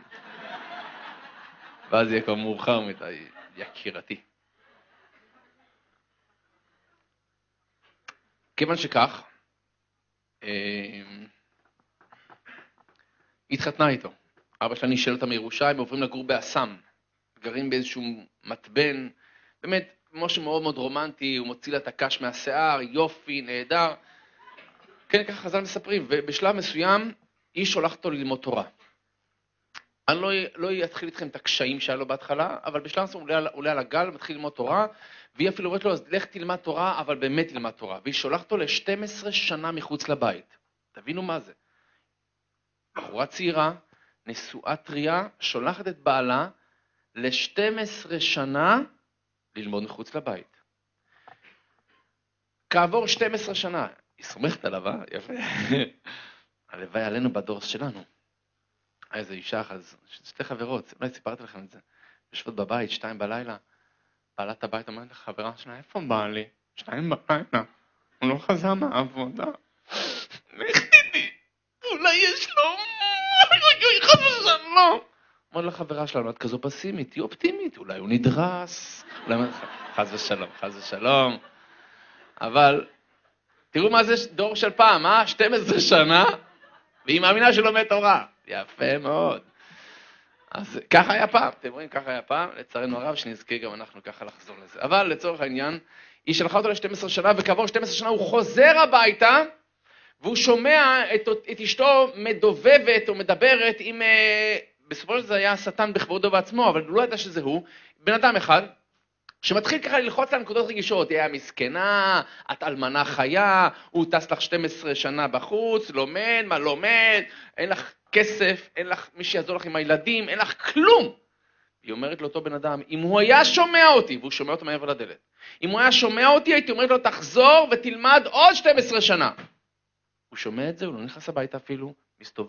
ואז יהיה כבר מאוחר מדי, יקירתי. כיוון שכך, התחתנה איתו. אבא שלה נשאל אותה מירושה, הם עוברים לגור באסם, גרים באיזשהו מטבן, באמת, משהו מאוד מאוד רומנטי, הוא מוציא לה את הקש מהשיער, יופי, נהדר. כן, ככה חז"ל מספרים, ובשלב מסוים, היא שולחת אותו ללמוד תורה. אני לא, לא אתחיל איתכם את הקשיים שהיה לו בהתחלה, אבל בשלב מסוים הוא עולה, עולה על הגל, מתחיל ללמוד תורה, והיא אפילו אומרת לו, אז לך תלמד תורה, אבל באמת תלמד תורה. והיא שולחת אותו ל-שתים עשרה שנה מחוץ לבית. תבינו מה זה. בחורה צעירה, נשואה טריה, שולחת את בעלה ל-שתים עשרה שנה ללמוד מחוץ לבית. כעבור שתים עשרה שנה, היא סומכת עליו, אה? יפה. הלוואי עלינו בדור שלנו. היה איזו אישה אחת, שתי חברות, אולי סיפרתי לכם את זה, יושבות בבית, שתיים בלילה, בעלת הבית אומרת לחברה שלה, איפה בעלי? שתיים בלילה, הוא לא חזר מהעבודה. לך תדעי, אולי יש לו, אוי, חס ושלום. אמרת לחברה שלנו, את כזו פסימית, היא אופטימית, אולי הוא נדרס, חס ושלום, חס ושלום. אבל תראו מה זה דור של פעם, אה? שתים עשרה שנה, והיא מאמינה שלומד תורה. יפה מאוד. אז ככה היה פעם, אתם רואים, ככה היה פעם, לצערנו הרב, שנזכה גם אנחנו ככה לחזור לזה. אבל לצורך העניין, היא שלחה אותו ל-שתים עשרה שנה, וכעבור שתים עשרה שנה הוא חוזר הביתה, והוא שומע את, את אשתו מדובבת או מדברת עם, בסופו של זה היה השטן בכבודו בעצמו, אבל הוא לא ידע שזה הוא, בן אדם אחד, שמתחיל ככה ללחוץ על נקודות רגישות, היא היה מסכנה, את אלמנה חיה, הוא טס לך שתים עשרה שנה בחוץ, לומד, מה לומד, אין לך כסף, אין לך מי שיעזור לך עם הילדים, אין לך כלום. היא אומרת לאותו בן אדם, אם הוא היה שומע אותי, והוא שומע אותו מעבר לדלת, אם הוא היה שומע אותי, הייתי אומרת לו, תחזור ותלמד עוד שתים עשרה שנה. הוא שומע את זה, הוא לא נכנס הביתה אפילו, מסתובב,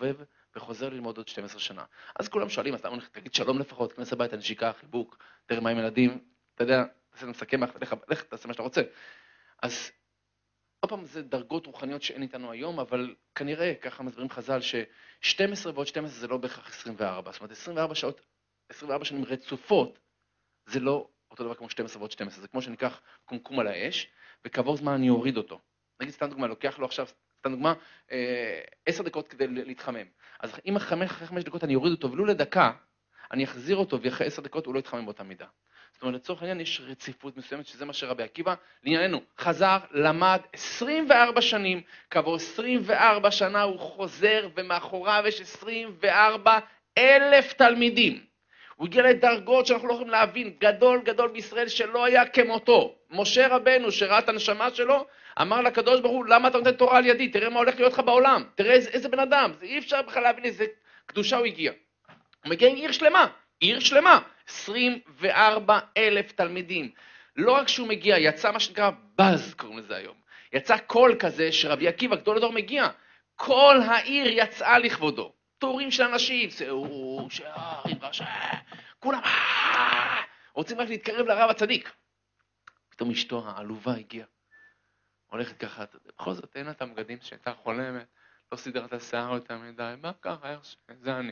וחוזר ללמוד עוד שתים עשרה שנה. אז כולם שואלים, אז תגיד שלום לפחות, כנס הביתה, נשיקה, חיבוק, תראה מה עם ילדים, אתה יודע, תעשה מסכם, לך, לך, תעשה מה שאתה רוצה. אז עוד פעם, זה דרגות רוחניות שאין איתנו היום, אבל כנראה, ככה מסבירים חז"ל, ש-שתים עשרה ועוד שתים עשרה זה לא בהכרח עשרים וארבע. זאת אומרת, עשרים וארבע שעות, עשרים וארבע שנים רצופות, זה לא אותו דבר כמו שתים עשרה ועוד שתים עשרה. זה כמו שניקח קומקום על האש, וכעבור זמן אני אוריד אותו. נגיד, סתם דוגמה, לוקח לו עכשיו, סתם דוגמה, עשר דקות כדי להתחמם. אז אם אחרי חמש דקות אני אוריד אותו, ולו לדקה, אני אחזיר אותו, ואחרי עשר דקות הוא לא יתחמם באותה מידה. זאת אומרת, לצורך העניין יש רציפות מסוימת, שזה מה שרבי עקיבא, לענייננו, חזר, למד עשרים וארבע שנים, כעבור עשרים וארבע שנה הוא חוזר, ומאחוריו יש עשרים וארבע אלף תלמידים. הוא הגיע לדרגות שאנחנו לא יכולים להבין, גדול גדול בישראל שלא היה כמותו. משה רבנו, שראה את הנשמה שלו, אמר לקדוש ברוך הוא, למה אתה נותן תורה על ידי? תראה מה הולך להיות לך בעולם, תראה איזה, איזה בן אדם, זה אי אפשר בכלל להבין איזה קדושה הוא הגיע. הוא מגיע עם עיר שלמה, עיר שלמה, עשרים וארבע אלף תלמידים. לא רק שהוא מגיע, יצא מה שנקרא בז, קוראים לזה היום. יצא קול כזה שרבי עקיבא, גדול הדור מגיע. כל העיר יצאה לכבודו. תורים של אנשים, שאו, שערים, רשע, כולם, רוצים רק להתקרב לרב הצדיק. פתאום אשתו העלובה הגיעה. הולכת ככה, בכל זאת אין את המגדים שהייתה חולמת, לא סידרת השיער יותר מדי, מה ככה, זה אני.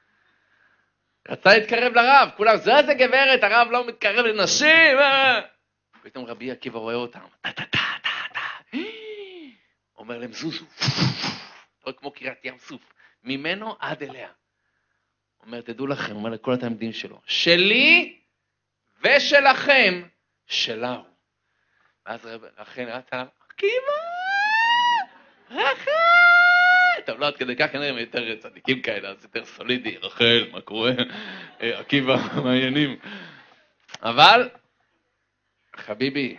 רצה להתקרב לרב, כולם, זה זה גברת, הרב לא מתקרב לנשים, פתאום רבי עקיבא רואה אותם, טה טה טה טה טה, אומר להם זוזו, כמו קריאת ים סוף, ממנו עד אליה. אומר, תדעו לכם, אומר לכל התלמידים שלו, שלי ושלכם, שלה הוא. ואז רחל ראתה, עקיבא, רחל. טוב, לא עד כדי כך, כנראה יותר צדיקים כאלה, אז יותר סולידי, רחל, מה קורה? עקיבא, מעניינים. אבל, חביבי,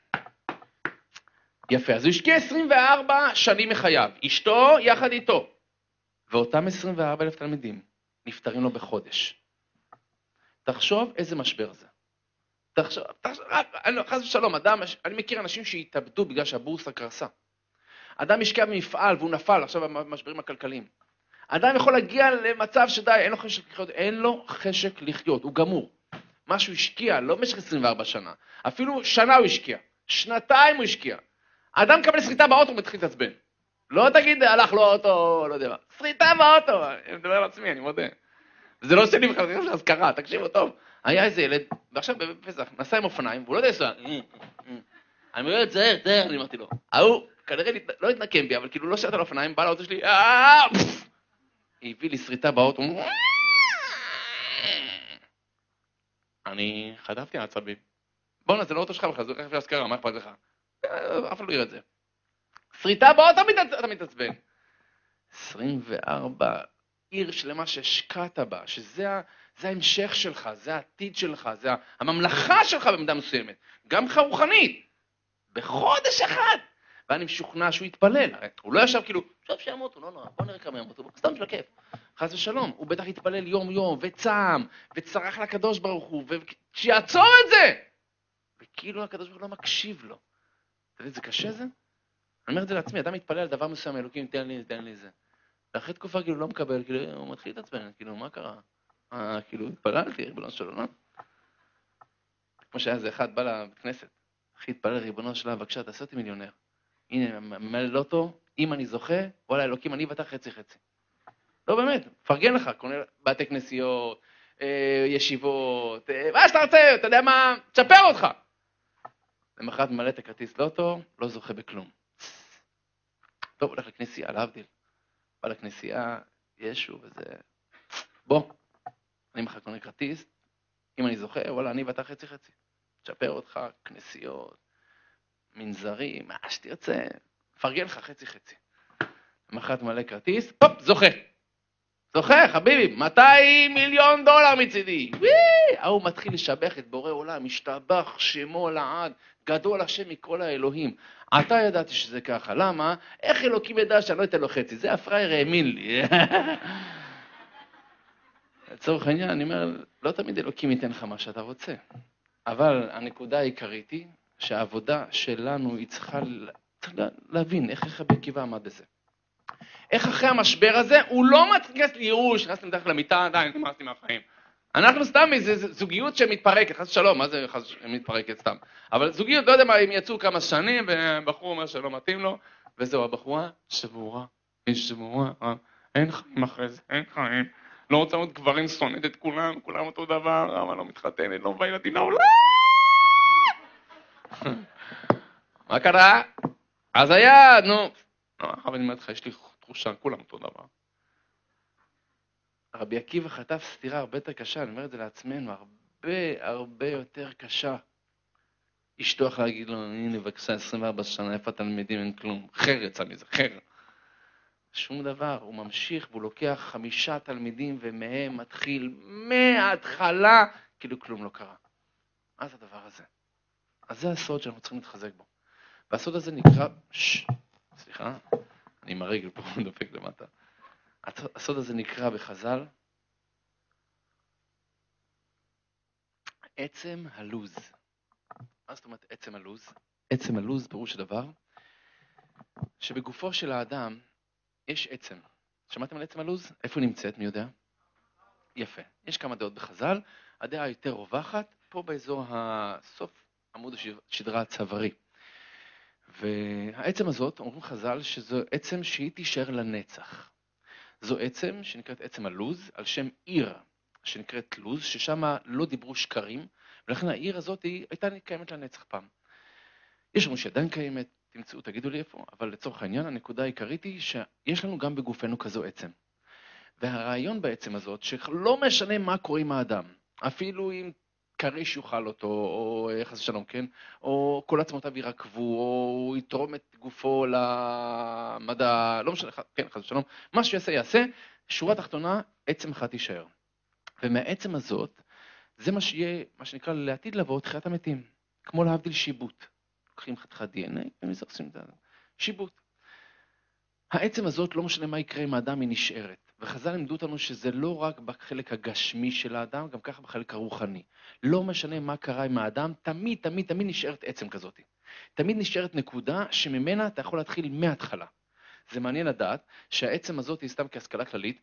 יפה, אז הוא השקיע עשרים וארבע שנים מחייו, אשתו יחד איתו, ואותם עשרים וארבע אלף תלמידים נפטרים לו בחודש. תחשוב איזה משבר זה. תחשוב, תחשוב, חס ושלום, אדם, אני מכיר אנשים שהתאבדו בגלל שהבורסה קרסה. אדם השקיע במפעל והוא נפל, עכשיו המשברים הכלכליים. אדם יכול להגיע למצב שדי, אין לו חשק לחיות, אין לו חשק לחיות, הוא גמור. מה שהוא השקיע, לא במשך עשרים וארבע שנה, אפילו שנה הוא השקיע, שנתיים הוא השקיע. אדם קבל שריטה באוטו ומתחיל להתעצבן. לא תגיד, הלך לו אוטו, לא יודע מה. שריטה באוטו, אני מדבר על עצמי, אני מודה. זה לא שלי בכלל, זה הזכרה, תקשיבו טוב. היה איזה ילד, ועכשיו בפסח, נסע עם אופניים, והוא לא יודע לנסוע. אני אומר, תזהר, תזהר, אני אמרתי לו. ההוא, כנראה לא התנקם בי, אבל כאילו לא שרת על אופניים, בא לאוטו שלי, הביא לי שריטה באוטו. אני חטפתי על עצבים. בואו נעשה, לא אוטו שלך בכלל, זה רכב של הזכרה, מה אכפת לך? אף לא יראה את זה. שריטה באוטו אתה מתעצבן. עשרים וארבע עיר שלמה שהשקעת בה, שזה ההמשך שלך, זה העתיד שלך, זה הממלכה שלך במידה מסוימת, גם לך רוחנית, בחודש אחד. ואני משוכנע שהוא יתפלל, הוא לא ישב כאילו, עכשיו שימותו, לא נורא, בוא נראה כמה ימותו, סתם של הכיף. חס ושלום, הוא בטח יתפלל יום יום, וצם, וצרח לקדוש ברוך הוא, ושיעצור את זה! וכאילו הקדוש ברוך הוא לא מקשיב לו. אתה יודע, זה קשה זה? אני אומר את זה לעצמי, אדם מתפלל על דבר מסוים, אלוקים, תן לי, תן לי זה. ואחרי תקופה כאילו לא מקבל, כאילו הוא מתחיל להתעצבן, כאילו מה קרה? אה, כאילו התפללתי, ריבונו של עולם. כמו שהיה זה אחד, בא לבית כנסת, אחי התפלל ריבונו של עולם, בבקשה, תעשה אותי מיליונר. הנה, מלא אותו, אם אני זוכה, וואלה, אלוקים, אני ואתה חצי חצי. לא באמת, פרגן לך, קונה בתי כנסיות, ישיבות, מה שאתה רוצה, אתה יודע מה, תשפר אותך. למחרת ממלא את הכרטיס לוטו, לא זוכה בכלום. טוב, הולך לכנסייה, להבדיל. בא לכנסייה, ישו וזה... בוא, אני מחר קונה כרטיס, אם אני זוכה, וואלה, אני ואתה חצי חצי. תשפר אותך, כנסיות, מנזרים, מה שתרצה, פרגן לך חצי חצי. למחרת ממלא כרטיס, הופ, זוכה. זוכה, חביבי, מאתיים מיליון דולר מצידי. וואי, הוא מתחיל לשבח את בורא עולם, משתבח שמו לעד, גדול השם מכל האלוהים. אתה ידעתי שזה ככה, למה? איך אלוקים ידע שאני לא אתן לו חצי? זה הפרייר האמין לי. לצורך העניין, אני אומר, לא תמיד אלוקים ייתן לך מה שאתה רוצה. אבל הנקודה העיקרית היא שהעבודה שלנו היא צריכה להבין איך רבי עקיבא עמד בזה. איך אחרי המשבר הזה, הוא לא מתכנס לייאוש, נכנסתי מתחת למיטה, די, נמאסתי מהחיים. אנחנו סתם איזו זוגיות שמתפרקת, חס שלום, מה זה חס מתפרקת סתם? אבל זוגיות, לא יודע מה, הם יצאו כמה שנים, ובחור אומר שלא מתאים לו, וזהו, הבחורה שבורה, היא שבורה, אין חיים אחרי זה, אין חיים. לא רוצה עוד גברים, שונאת את כולם, כולם אותו דבר, אבל לא מתחתנת, לא מביא ילדים לעולם. מה קרה? אז היה, נו. אבל אני אומר לך, יש לי תחושה, כולם אותו דבר. רבי עקיבא חטף סתירה הרבה יותר קשה, אני אומר את זה לעצמנו, הרבה הרבה יותר קשה. אשתו יכלה להגיד לו, הנה בבקשה עשרים וארבע שנה, איפה התלמידים אין כלום, חר יצא מזה, חר. שום דבר, הוא ממשיך והוא לוקח חמישה תלמידים ומהם מתחיל מההתחלה, כאילו כלום לא קרה. מה זה הדבר הזה? אז זה הסוד שאנחנו צריכים להתחזק בו. והסוד הזה נקרא, ש... סליחה, אני עם הרגל פה דופק למטה. הסוד הזה נקרא בחז"ל, עצם הלוז. מה זאת אומרת עצם הלוז? עצם הלוז פירוש הדבר, שבגופו של האדם יש עצם. שמעתם על עצם הלוז? איפה היא נמצאת? מי יודע? יפה. יש כמה דעות בחז"ל, הדעה היותר רווחת, פה באזור הסוף עמוד השדרה הצווארי. והעצם הזאת, אומרים חז"ל, שזו עצם שהיא תישאר לנצח. זו עצם שנקראת עצם הלוז, על שם עיר שנקראת לוז, ששם לא דיברו שקרים, ולכן העיר הזאת היא הייתה קיימת לנצח פעם. יש לנו שעדיין קיימת, תמצאו, תגידו לי איפה, אבל לצורך העניין, הנקודה העיקרית היא שיש לנו גם בגופנו כזו עצם. והרעיון בעצם הזאת, שלא משנה מה קורה עם האדם, אפילו אם קריש יאכל אותו, או חס ושלום, כן? או כל עצמותיו ירקבו, או הוא יתרום את גופו למדע, לא משנה, כן, חס ושלום, מה שיעשה יעשה, שורה תחתונה, עצם אחד תישאר. ומהעצם הזאת, זה מה שיהיה, מה שנקרא, לעתיד לבוא, תחיית המתים, כמו להבדיל שיבוט. לוקחים חתיכת די אן איי, ומזרסים את זה. שיבוט. העצם הזאת, לא משנה מה יקרה עם האדם, היא נשארת. וחז"ל לימדו אותנו שזה לא רק בחלק הגשמי של האדם, גם ככה בחלק הרוחני. לא משנה מה קרה עם האדם, תמיד, תמיד, תמיד נשארת עצם כזאת. תמיד נשארת נקודה שממנה אתה יכול להתחיל מההתחלה. זה מעניין לדעת שהעצם הזאת היא סתם כהשכלה כללית,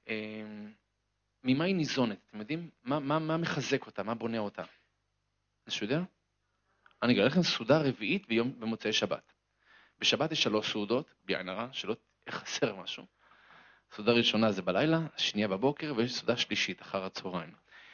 ממה היא ניזונת? אתם יודעים? מה, מה, מה מחזק אותה? מה בונה אותה? אתה יודע? אני אגלה לכם סעודה רביעית ביום במוצאי שבת. בשבת יש שלוש סעודות, בעין הרע, שלא יחסר משהו. סעודה ראשונה זה בלילה, השנייה בבוקר, ויש סעודה שלישית אחר הצהריים.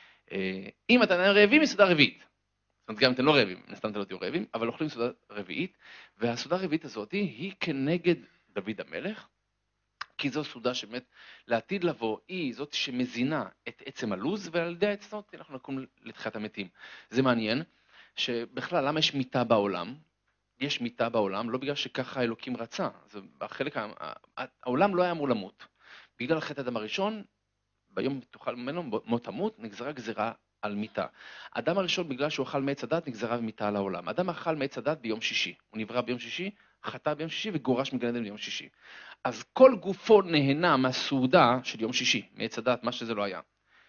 אם אתם רעבים, היא סעודה רביעית. זאת אומרת, גם אתם לא רעבים, נסתם אתם לא תהיו רעבים, אבל אוכלים סעודה רביעית, והסעודה הרביעית הזאת היא כנגד דוד המלך, כי זו סעודה שבאמת לעתיד לבוא, היא זאת שמזינה את עצם הלוז, ועל ידי העצם הזאת אנחנו נקום לתחיית המתים. זה מעניין, שבכלל, למה יש מיטה בעולם? יש מיטה בעולם, לא בגלל שככה אלוקים רצה. זה בחלק, העולם לא היה אמור למות. בגלל חטא האדם הראשון, ביום תאכל ממנו מות תמות, נגזרה גזירה על מיטה. האדם הראשון, בגלל שהוא אכל מעץ הדת, נגזרה מיטה על העולם. האדם אכל מעץ הדת ביום שישי. הוא נברא ביום שישי, חטא ביום שישי וגורש מגן עדן ביום שישי. אז כל גופו נהנה מהסעודה של יום שישי, מעץ הדת, מה שזה לא היה.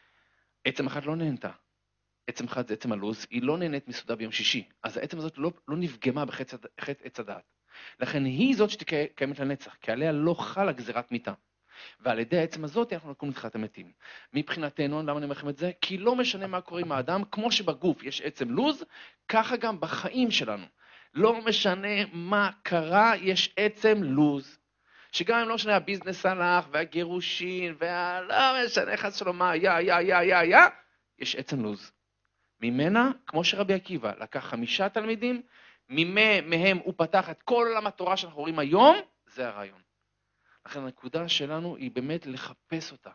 עצם אחת לא נהנתה. עצם אחד זה עצם הלוז, היא לא נהנית מסעודה ביום שישי, אז העצם הזאת לא, לא נפגמה בחטא עץ הדעת. לכן היא זאת שתקיימת לנצח, כי עליה לא חלה גזירת מיטה. ועל ידי העצם הזאת אנחנו נקום לתחיית המתים. מבחינתנו, למה אני אומר לכם את זה? כי לא משנה מה קורה עם האדם, כמו שבגוף יש עצם לוז, ככה גם בחיים שלנו. לא משנה מה קרה, יש עצם לוז. שגם אם לא משנה הביזנס הלך, והגירושין, ולא משנה חס שלום מה, יא, יא, יא, יא, יא, יש עצם לוז. ממנה, כמו שרבי עקיבא, לקח חמישה תלמידים, מהם הוא פתח את כל עולם התורה שאנחנו רואים היום, זה הרעיון. לכן הנקודה שלנו היא באמת לחפש אותה.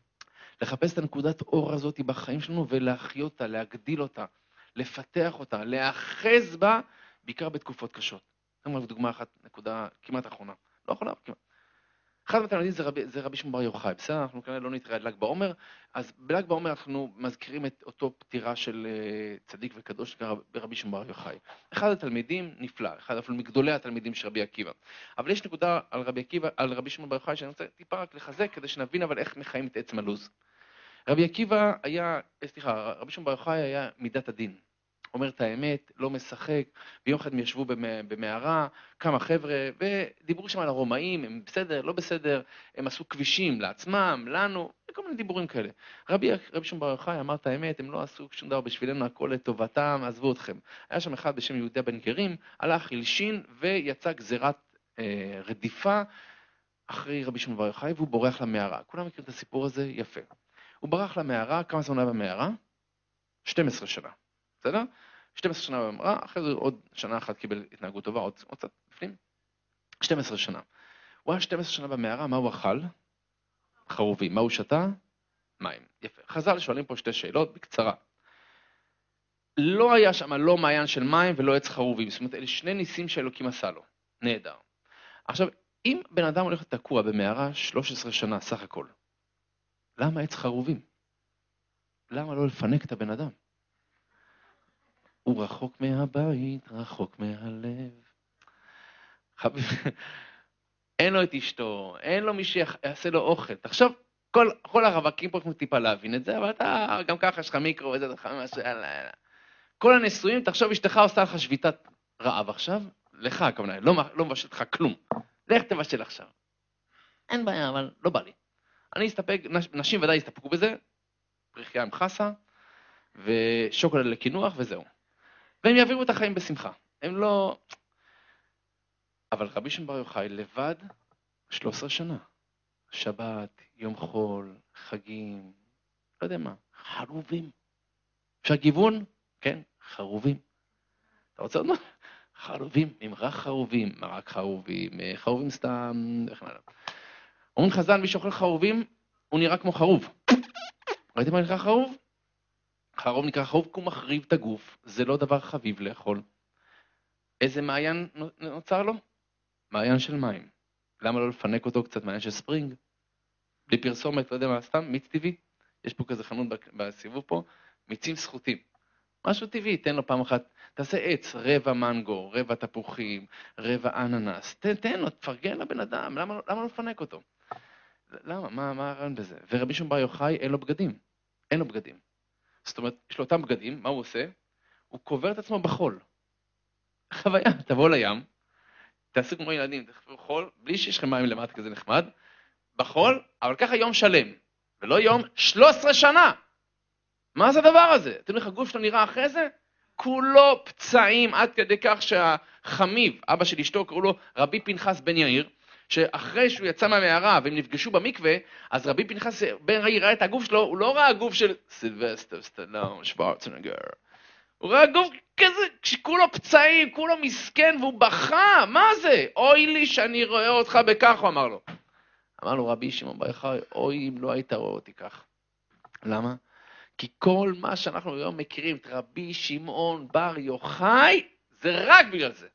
לחפש את הנקודת אור הזאת בחיים שלנו ולהחיות אותה, להגדיל אותה, לפתח אותה, להאחז בה, בעיקר בתקופות קשות. אני אומר דוגמה אחת, נקודה כמעט אחרונה. לא אחרונה, כמעט. אחד מהתלמידים זה רבי, זה רבי שמעון בר יוחאי, בסדר? אנחנו כנראה לא נתראה עד ל"ג בעומר, אז בל"ג בעומר אנחנו מזכירים את אותו פטירה של צדיק וקדוש, רבי שמעון בר יוחאי. אחד התלמידים נפלא, אחד אפילו מגדולי התלמידים של רבי עקיבא. אבל יש נקודה על רבי עקיבא, על רבי שמעון בר יוחאי, שאני רוצה טיפה רק לחזק, כדי שנבין אבל איך מחיים את עצם הלוז. רבי עקיבא היה, סליחה, רבי שמעון בר יוחאי היה מידת הדין. אומר את האמת, לא משחק, ויום אחד הם ישבו במערה, כמה חבר'ה, ודיברו שם על הרומאים, הם בסדר, לא בסדר, הם עשו כבישים לעצמם, לנו, וכל מיני דיבורים כאלה. רבי, רבי שמעון בר יוחאי אמר את האמת, הם לא עשו שום דבר בשבילנו, הכל לטובתם, עזבו אתכם. היה שם אחד בשם יהודה בן גרים, הלך, הלשין, ויצא גזירת אה, רדיפה אחרי רבי שמעון בר יוחאי, והוא בורח למערה. כולם מכירים את הסיפור הזה? יפה. הוא ברח למערה, כמה זמן היה במערה? שתים עשרה שנה. בסדר? שתים עשרה שנה במערה, אחרי זה עוד שנה אחת קיבל התנהגות טובה, עוד קצת בפנים. שתים עשרה שנה. הוא היה שתים עשרה שנה במערה, מה הוא אכל? חרובים. מה הוא שתה? מים. יפה. חז"ל שואלים פה שתי שאלות, בקצרה. לא היה שם לא מעיין של מים ולא עץ חרובים. זאת אומרת, אלה שני ניסים שאלוקים עשה לו. נהדר. עכשיו, אם בן אדם הולך לתקוע במערה שלוש עשרה שנה סך הכל, למה עץ חרובים? למה לא לפנק את הבן אדם? הוא רחוק מהבית, רחוק מהלב. חביב, אין לו את אשתו, אין לו מי שיעשה לו אוכל. תחשוב, כל, כל הרווקים פה יכולים טיפה להבין את זה, אבל אתה גם ככה יש לך מיקרו וזה, לך משהו, יאללה, יאללה. כל הנשואים, תחשוב, אשתך עושה לך שביתת רעב עכשיו, לך הכוונה, לא, לא מבשל לך כלום. לך תבשל עכשיו. אין בעיה, אבל לא בא לי. אני אסתפק, נשים ודאי יסתפקו בזה, פריחיה עם חסה, ושוקולד לקינוח וזהו. והם יעבירו את החיים בשמחה. הם לא... אבל רבי שמעון בר יוחאי לבד שלוש עשרה שנה. שבת, יום חול, חגים, לא יודע מה, חרובים. אפשר גיוון? כן, חרובים. אתה רוצה עוד מה? חרובים, ממרח חרובים, מרק חרובים, חרובים סתם, איך נראה. אומרים חז"ל, מי שאוכל חרובים, הוא נראה כמו חרוב. ראיתם מה נקרא חרוב? חרוב נקרא חרוב כי הוא מחריב את הגוף, זה לא דבר חביב לאכול. איזה מעיין נוצר לו? מעיין של מים. למה לא לפנק אותו קצת מעיין של ספרינג? בלי פרסומת, לא יודע מה, סתם, מיץ טבעי. יש פה כזה חנות בסיבוב פה, מיצים סחוטים. משהו טבעי, תן לו פעם אחת, תעשה עץ, רבע מנגו, רבע תפוחים, רבע אננס, תן, תן לו, תפרגן לבן אדם, למה, למה לא לפנק אותו? למה? מה, מה הרעיון בזה? ורבי שמעון בר יוחאי אין לו בגדים. אין לו בגדים. זאת אומרת, יש לו אותם בגדים, מה הוא עושה? הוא קובר את עצמו בחול. חוויה, תבוא לים, תעשו כמו ילדים, תחפרו חול, בלי שיש לכם מים למטה כזה נחמד, בחול, אבל ככה יום שלם, ולא יום שלוש עשרה שנה. מה זה הדבר הזה? אתם יודעים, הגוף שלו נראה אחרי זה? כולו פצעים, עד כדי כך שהחמיב, אבא של אשתו, קראו לו רבי פנחס בן יאיר, שאחרי שהוא יצא מהמערה והם נפגשו במקווה, אז רבי פנחס בן יאיר ראה את הגוף שלו, הוא לא ראה גוף של סילבסטר, סטלון, שוורצנגר. הוא ראה גוף כזה, שכולו פצעים, כולו מסכן, והוא בכה, מה זה? אוי לי שאני רואה אותך בכך, הוא אמר לו. אמר לו רבי שמעון בר יוחאי, אוי אם לא היית רואה אותי כך. למה? כי כל מה שאנחנו היום מכירים, את רבי שמעון בר יוחאי, זה רק בגלל זה.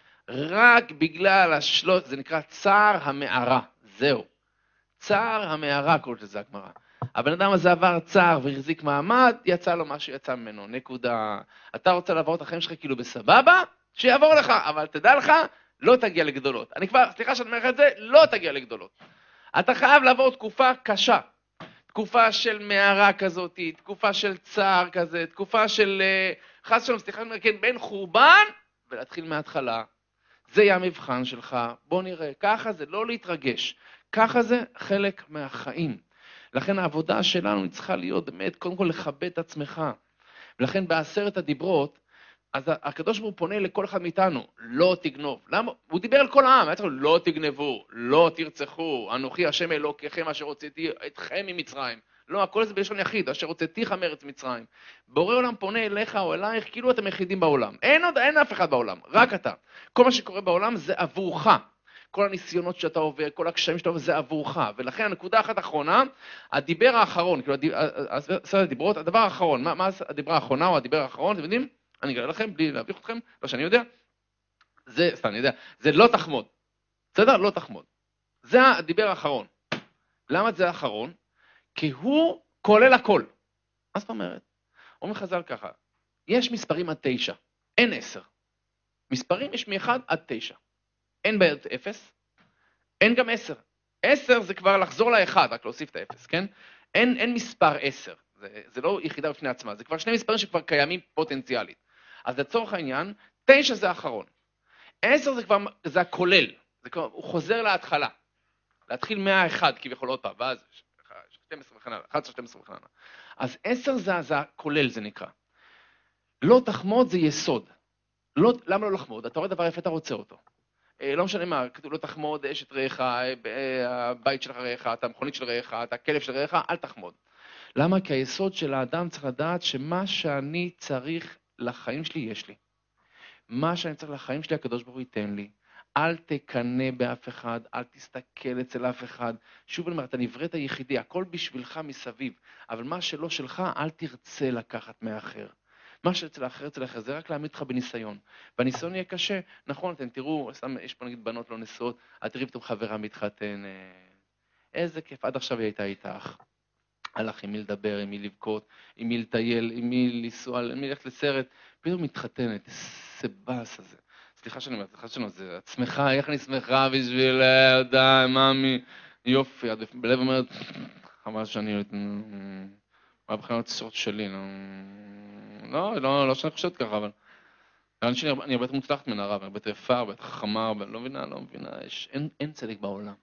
רק בגלל השלוש, זה נקרא צער המערה, זהו. צער המערה, קוראים לזה הגמרא. הבן אדם הזה עבר צער והחזיק מעמד, יצא לו מה שיצא ממנו, נקודה. אתה רוצה לעבור את החיים שלך כאילו בסבבה? שיעבור לך, אבל תדע לך, לא תגיע לגדולות. אני כבר, סליחה שאני אומר לך את זה, לא תגיע לגדולות. אתה חייב לעבור תקופה קשה. תקופה של מערה כזאת, תקופה של צער כזה, תקופה של חס שלום, סליחה, כן, בין חורבן ולהתחיל מההתחלה. זה יהיה המבחן שלך, בוא נראה, ככה זה, לא להתרגש. ככה זה חלק מהחיים. לכן העבודה שלנו צריכה להיות באמת, קודם כל לכבד את עצמך. ולכן בעשרת הדיברות, אז הקדוש ברוך הוא פונה לכל אחד מאיתנו, לא תגנוב. למה? הוא דיבר על כל העם, היה צריך לו, לא תגנבו, לא תרצחו, אנוכי השם אלוקיכם אשר הוצאתי אתכם ממצרים. לא, הכל זה בלשון יחיד, אשר הוצאתיך מארץ מצרים. בורא עולם פונה אליך או אלייך, כאילו אתם יחידים בעולם. אין עוד, אין אף אחד בעולם, רק אתה. כל מה שקורה בעולם זה עבורך. כל הניסיונות שאתה עובר, כל הקשיים שאתה עובר, זה עבורך. ולכן הנקודה אחת האחרונה, הדיבר האחרון, כאילו, עשרת הדיברות, הדבר האחרון, מה, מה הדיבר האחרונה או הדיבר האחרון, אתם יודעים? אני אגלה לכם, בלי להביך אתכם, לא שאני יודע, זה, סתם, אני יודע, זה לא תחמוד. בסדר? לא תחמוד. זה הדיבר האחרון. למה זה האחרון? כי הוא כולל הכל. מה זאת אומרת? אומרים חז"ל ככה, יש מספרים עד תשע, אין עשר. מספרים יש מאחד עד תשע. אין בעד אפס, אין גם עשר. עשר זה כבר לחזור לאחד, רק להוסיף את האפס, כן? אין, אין מספר עשר. זה, זה לא יחידה בפני עצמה, זה כבר שני מספרים שכבר קיימים פוטנציאלית. אז לצורך העניין, תשע זה האחרון. עשר זה כבר, זה הכולל. זה כבר, הוא חוזר להתחלה. להתחיל מהאחד כביכול עוד פעם, ואז שתים עשרה וכן הלאה, אחת עשרה, שתים עשרה וכן הלאה. אז עשר זה, זה הכולל, זה נקרא. לא תחמוד זה יסוד. לא, למה לא לחמוד? אתה רואה דבר יפה, אתה רוצה אותו. לא משנה מה, כתוב לא תחמוד, אשת רעך, הבית של רעך, את המכונית של רעך, את הכלב של רעך, אל תחמוד. למה? כי היסוד של האדם צריך לדעת שמה שאני צריך לחיים שלי, יש לי. מה שאני צריך לחיים שלי, הקדוש ברוך הוא ייתן לי. אל תקנה באף אחד, אל תסתכל אצל אף אחד. שוב אני אומר, אתה נבראת היחידי, הכל בשבילך מסביב, אבל מה שלא שלך, אל תרצה לקחת מאחר. מה שאצל האחר, אצל האחר, זה רק להעמיד אותך בניסיון. והניסיון יהיה קשה, נכון, אתם תראו, יש פה נגיד בנות לא נשואות, את תראי פתאום חברה מתחתן, איזה כיף, עד עכשיו היא הייתה איתך. הלך עם מי לדבר, עם מי לבכות, עם מי לטייל, עם מי לנסוע, עם מי ללכת לסרט, פתאום מתחתנת, איזה באס הזה. סליחה שאני אומרת, סליחה שאני אומרת, זה את שמחה, איך אני שמחה בשביל, די, מאמי, יופי, את בלב אומרת, חבל שאני, מה בכלל התסורת שלי, לא, לא, לא, לא שאני חושבת ככה, אבל, אני הרבה יותר מוצלחת מן הרב, הרבה יותר יפה, הרבה יותר חכמה, לא מבינה, לא מבינה, אין, אין צדק בעולם.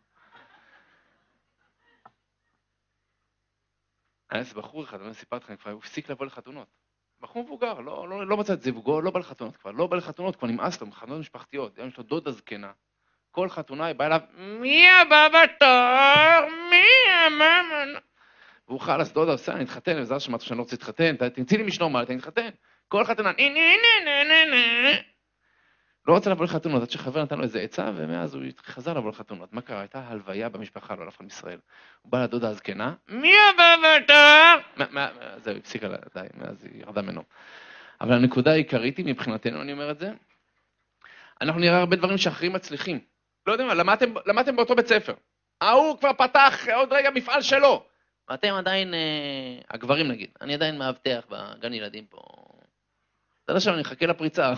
היה איזה בחור אחד, אני סיפרתי לכם כבר, הוא הפסיק לבוא לחתונות. בחור מבוגר, לא, לא, לא מצא את זיווגו, לא בא לחתונות כבר, לא בא לחתונות, כבר נמאס לו, מחתונות משפחתיות, יש לו דודה זקנה. כל חתונה היא באה אליו, מי הבא בתור? מי המאמן? והוא חלס, דודה עושה, אני אתחתן, וזה שמעת שאני לא רוצה להתחתן, תמציא לי משנור מה, אני אתחתן. כל חתונה, נה נה נה נה נה. לא רוצה לבוא לחתונות, עד שחבר נתן לו איזה עצה, ומאז הוא חזר לבוא לחתונות. מה קרה? הייתה הלוויה במשפחה, לא לפחות מישראל. הוא בא לדודה הזקנה, מי הבא בתור? זהו, הפסיקה לה, די, מאז היא ירדה ממנו. אבל הנקודה העיקרית היא, מבחינתנו, אני אומר את זה, אנחנו נראה הרבה דברים שאחרים מצליחים. לא יודעים מה, למדתם באותו בית ספר. ההוא כבר פתח עוד רגע מפעל שלו. ואתם עדיין, הגברים נגיד, אני עדיין מאבטח בגן ילדים פה. זה לא שם, אני אחכה לפריצה.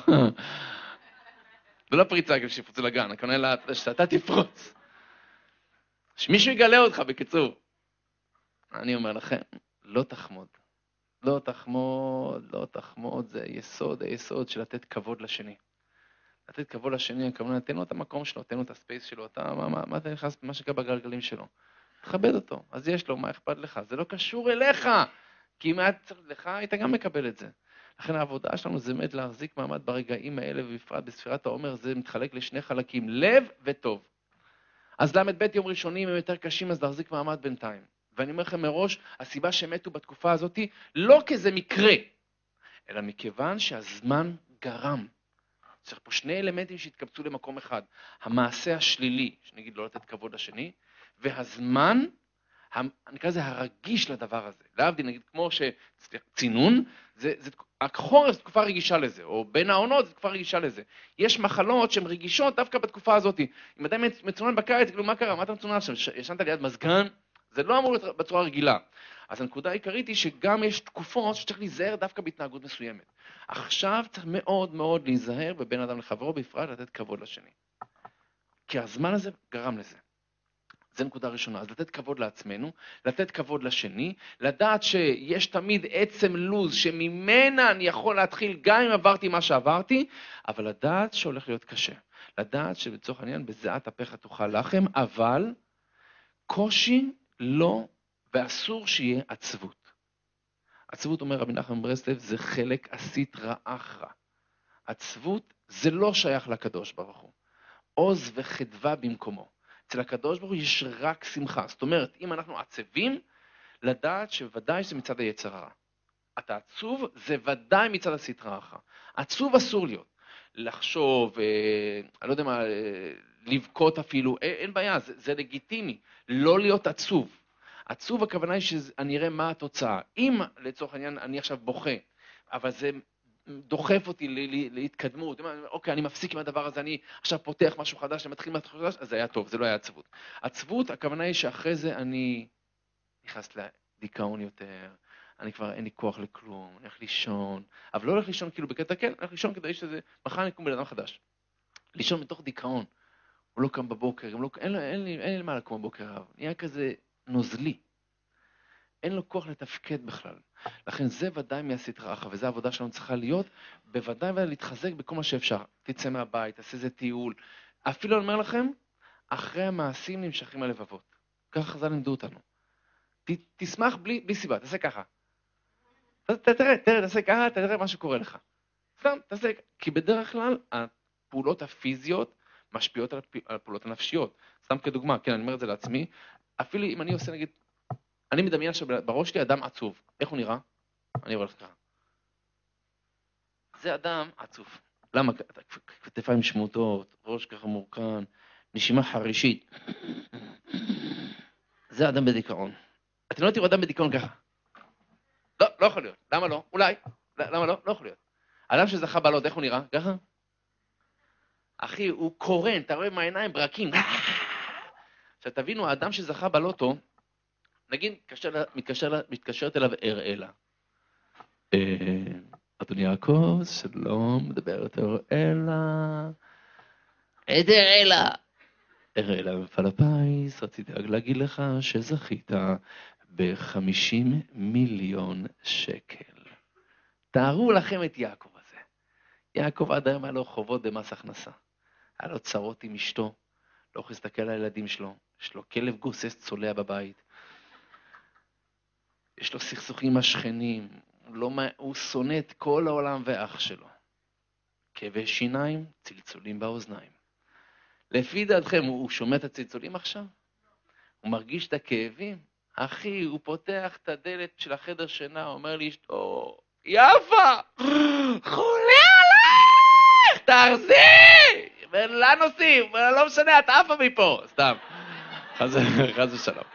זה לא פריצה כאילו שיפוצו לגן, אני קונה לה שאתה תפרוץ. שמישהו יגלה אותך בקיצור. אני אומר לכם, לא תחמוד. לא תחמוד, לא תחמוד, זה יסוד, היסוד של לתת כבוד לשני. לתת כבוד לשני, הכוונה, תן לו את המקום שלו, תן לו את הספייס שלו, אתה, מה, מה, מה אתה נכנס, מה שקרה בגלגלים שלו. תכבד אותו, אז יש לו, מה אכפת לך? זה לא קשור אליך, כי אם היה צריך לך, היית גם מקבל את זה. לכן העבודה שלנו זה באמת להחזיק מעמד ברגעים האלה, ובפרט בספירת העומר, זה מתחלק לשני חלקים, לב וטוב. אז למד בית יום ראשונים הם יותר קשים, אז להחזיק מעמד בינתיים. ואני אומר לכם מראש, הסיבה שמתו בתקופה הזאת, לא כזה מקרה, אלא מכיוון שהזמן גרם. צריך פה שני אלמנטים שהתקבצו למקום אחד. המעשה השלילי, שנגיד לא לתת כבוד לשני, והזמן, נקרא לזה הרגיש לדבר הזה. להבדיל, נגיד, כמו שצינון, זה, זה, החורף זו תקופה רגישה לזה, או בין העונות זו תקופה רגישה לזה. יש מחלות שהן רגישות דווקא בתקופה הזאת. אם אדם מצונן בקיץ, כאילו, מה קרה? מה אתה מצונן עכשיו? ישנת ליד מזגן? זה לא אמור להיות בצורה רגילה. אז הנקודה העיקרית היא שגם יש תקופות שצריך להיזהר דווקא בהתנהגות מסוימת. עכשיו צריך מאוד מאוד להיזהר בבין אדם לחברו, בפרט לתת כבוד לשני. כי הזמן הזה גרם לזה. זה נקודה ראשונה. אז לתת כבוד לעצמנו, לתת כבוד לשני, לדעת שיש תמיד עצם לוז שממנה אני יכול להתחיל גם אם עברתי מה שעברתי, אבל לדעת שהולך להיות קשה. לדעת שבצורך העניין בזיעת אפיך תאכל לחם, אבל קושי לא, ואסור שיהיה עצבות. עצבות, אומר רבי נחמן מברסלב, זה חלק עשית רעך רע. עצבות זה לא שייך לקדוש ברוך הוא. עוז וחדווה במקומו. אצל הקדוש ברוך הוא יש רק שמחה. זאת אומרת, אם אנחנו עצבים, לדעת שוודאי זה מצד היצר הרע. אתה עצוב, זה ודאי מצד עשית רעך. עצוב אסור להיות. לחשוב, אה, אני לא יודע מה, אה, לבכות אפילו, אין, אין בעיה, זה, זה לגיטימי. לא להיות עצוב. עצוב הכוונה היא שאני אראה מה התוצאה. אם לצורך העניין אני עכשיו בוכה, אבל זה דוחף אותי להתקדמות, אוקיי, אני מפסיק עם הדבר הזה, אני עכשיו פותח משהו חדש, אני מתחיל משהו חדש, אז זה היה טוב, זה לא היה עצבות. עצבות, הכוונה היא שאחרי זה אני נכנס לדיכאון יותר, אני כבר אין לי כוח לכלום, אני הולך לישון, אבל לא הולך לישון כאילו בקטע כן, אני הולך לישון כדי שזה, מחר אני אקום בן אדם חדש. לישון מתוך דיכאון, הוא לא קם בבוקר, לא, אין, אין, אין, אין לי מה לקום בבוקר, נהיה כזה נוזלי. אין לו כוח לתפקד בכלל. לכן זה ודאי מהסטרא אחרא, וזו העבודה שלנו צריכה להיות, בוודאי ולהתחזק בכל מה שאפשר. תצא מהבית, תעשה איזה טיול. אפילו אני אומר לכם, אחרי המעשים נמשכים הלבבות. ככה חז"ל לימדו אותנו. ת, תשמח בלי, בלי סיבה, תעשה ככה. ת, ת, תראה, תראה, תעשה ככה, תראה מה שקורה לך. סתם, תעשה, כי בדרך כלל הפעולות הפיזיות משפיעות על הפעולות הנפשיות. סתם כדוגמה, כן, אני אומר את זה לעצמי, אפילו אם אני עושה, נגיד, אני מדמיין שבראש שלי אדם עצוב. איך הוא נראה? אני אומר לך ככה. זה אדם עצוב. למה? כתפיים שמוטות, ראש ככה מורכן, נשימה חרישית. זה אדם בדיכאון. אתם לא תראו אדם בדיכאון ככה. לא, לא יכול להיות. למה לא? אולי. למה לא? לא יכול להיות. אדם שזכה בעלות, איך הוא נראה? ככה? אחי, הוא קורן, אתה רואה מהעיניים ברקים. עכשיו תבינו, האדם שזכה בלוטו, נגיד, מתקשרת אליו אראלה. אדוני יעקב, שלום, מדברת אראלה. את אראלה. אראלה מפעל הפיס, רציתי להגיד לך שזכית ב-חמישים מיליון שקל. תארו לכם את יעקב הזה. יעקב עד היום היה לו חובות במס הכנסה. היה לו צרות עם אשתו, לא יכול להסתכל על הילדים שלו, יש לו כלב גוסס צולע בבית. יש לו סכסוכים עם השכנים, הוא, לא, הוא שונא את כל העולם ואח שלו. כאבי שיניים, צלצולים באוזניים. לפי דעתכם, הוא שומע את הצלצולים עכשיו? הוא מרגיש את הכאבים? אחי, הוא פותח את הדלת של החדר שינה, אומר לי אשתו, יפה, חולה עליך, תרזי! ולאן עושים? לא משנה, את עפה מפה, סתם. חס ושלום.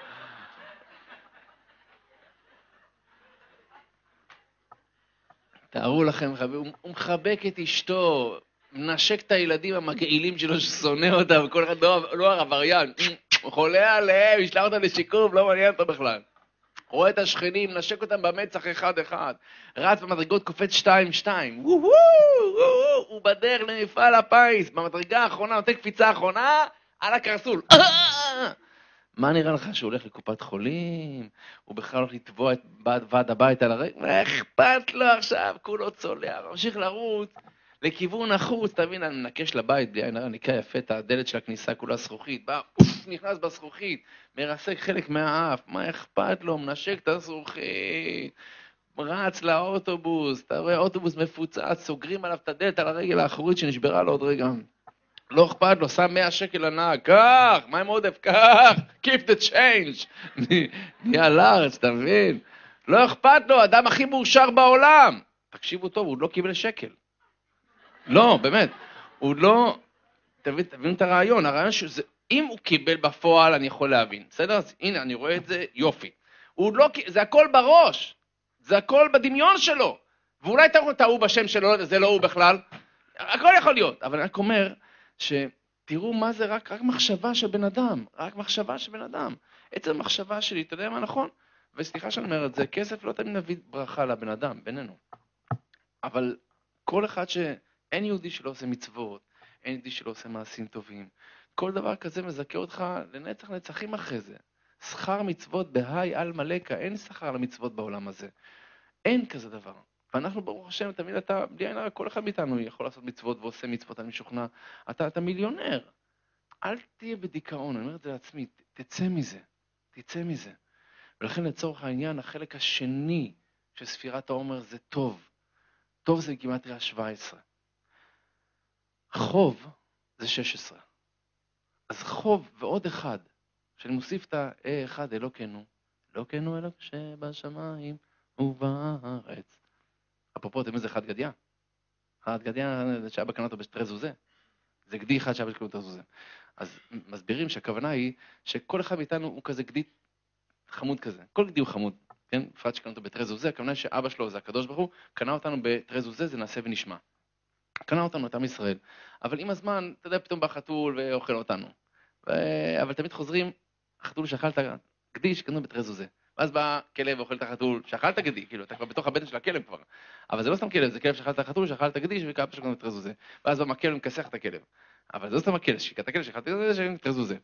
תארו לכם, הוא מחבק את אשתו, מנשק את הילדים המגעילים שלו ששונא אותם, וכל אחד לא, לא עבריין, הוא חולה עליהם, ישלח אותם לשיקום, לא מעניין אותו בכלל. רואה את השכנים, נשק אותם במצח אחד אחד, רץ במדרגות קופץ שתיים שתיים, וואו, וואו, הוא בדרך למפעל הפיס, במדרגה האחרונה, נותן קפיצה האחרונה, על הקרסול. מה נראה לך שהוא הולך לקופת חולים? הוא בכלל הולך לתבוע את ועד הבית על הרגע? מה אכפת לו עכשיו? כולו צולע, ממשיך לרוץ לכיוון החוץ, תבין, אני מנקש לבית, בלי עין הרע, ניקה יפה את הדלת של הכניסה, כולה זכוכית, בא, אוף, נכנס בזכוכית, מרסק חלק מהאף, מה אכפת לו? מנשק את הזכוכית, רץ לאוטובוס, אתה רואה אוטובוס מפוצץ, סוגרים עליו את הדלת על הרגל האחורית שנשברה לו עוד רגע. לא אכפת לו, שם מאה שקל לנהג, כך, מה עם עודף, כך, keep the change, נהיה לארץ, אתה מבין? לא אכפת לו, האדם הכי מאושר בעולם. תקשיבו טוב, הוא לא קיבל שקל. לא, באמת, הוא לא, תבין, תבין את הרעיון, הרעיון שזה, אם הוא קיבל בפועל, אני יכול להבין, בסדר? אז הנה, אני רואה את זה, יופי. הוא לא, זה הכל בראש, זה הכל בדמיון שלו, ואולי תראו בשם שלו, זה לא הוא בכלל, הכל יכול להיות, אבל אני רק אומר, שתראו מה זה רק, רק מחשבה של בן אדם, רק מחשבה של בן אדם. עצם המחשבה שלי, אתה יודע מה נכון? וסליחה שאני אומר את זה, כסף לא תמיד נביא ברכה לבן אדם, בינינו. אבל כל אחד שאין יהודי שלא עושה מצוות, אין יהודי שלא עושה מעשים טובים, כל דבר כזה מזכה אותך לנצח נצחים אחרי זה. שכר מצוות בהי על מלכה, אין שכר למצוות בעולם הזה. אין כזה דבר. ואנחנו ברוך השם, תמיד אתה, בלי עין הרע, כל אחד מאיתנו יכול לעשות מצוות ועושה מצוות, אני משוכנע, אתה, אתה מיליונר. אל תהיה בדיכאון, אני אומר את זה לעצמי, תצא מזה, תצא מזה. ולכן לצורך העניין, החלק השני של ספירת העומר זה טוב. טוב זה גימטריה שבע עשרה. חוב זה שש עשרה. אז חוב ועוד אחד, שאני מוסיף את ה-אה אחד, אלוקינו, אלוקינו אלוק שבשמיים ובארץ. אפרופו, אתם איזה חד גדיה? חד גדיה שאבא קנה אותו בשטרי זוזה. זה גדי אחד שאבא קנה אותו זוזה. אז מסבירים שהכוונה היא שכל אחד מאיתנו הוא כזה גדי חמוד כזה. כל גדי הוא חמוד, כן? בפרט שקנה אותו בשטרי זוזה, הכוונה היא שאבא שלו זה הקדוש ברוך הוא, קנה אותנו בשטרי זוזה, זה נעשה ונשמע. קנה אותנו את עם ישראל. אבל עם הזמן, אתה יודע, פתאום בא חתול ואוכל אותנו. ו... אבל תמיד חוזרים, החתול שאכל את הגדי שקנו בשטרי זוזה. ואז בא כלב ואוכל את החתול, שאכל את הגדי, כאילו, אתה כבר בתוך הבטן של הכלב כבר. אבל זה לא סתם כלב, זה כלב שאכל את החתול, שאכל את הגדי, ושקע פשוט את רזוזה. ואז בא הכלב ומכסח את הכלב. אבל זה לא סתם הכלב, שיקע את הכלב, שאכל את הגדי, שאכל את רזוזה.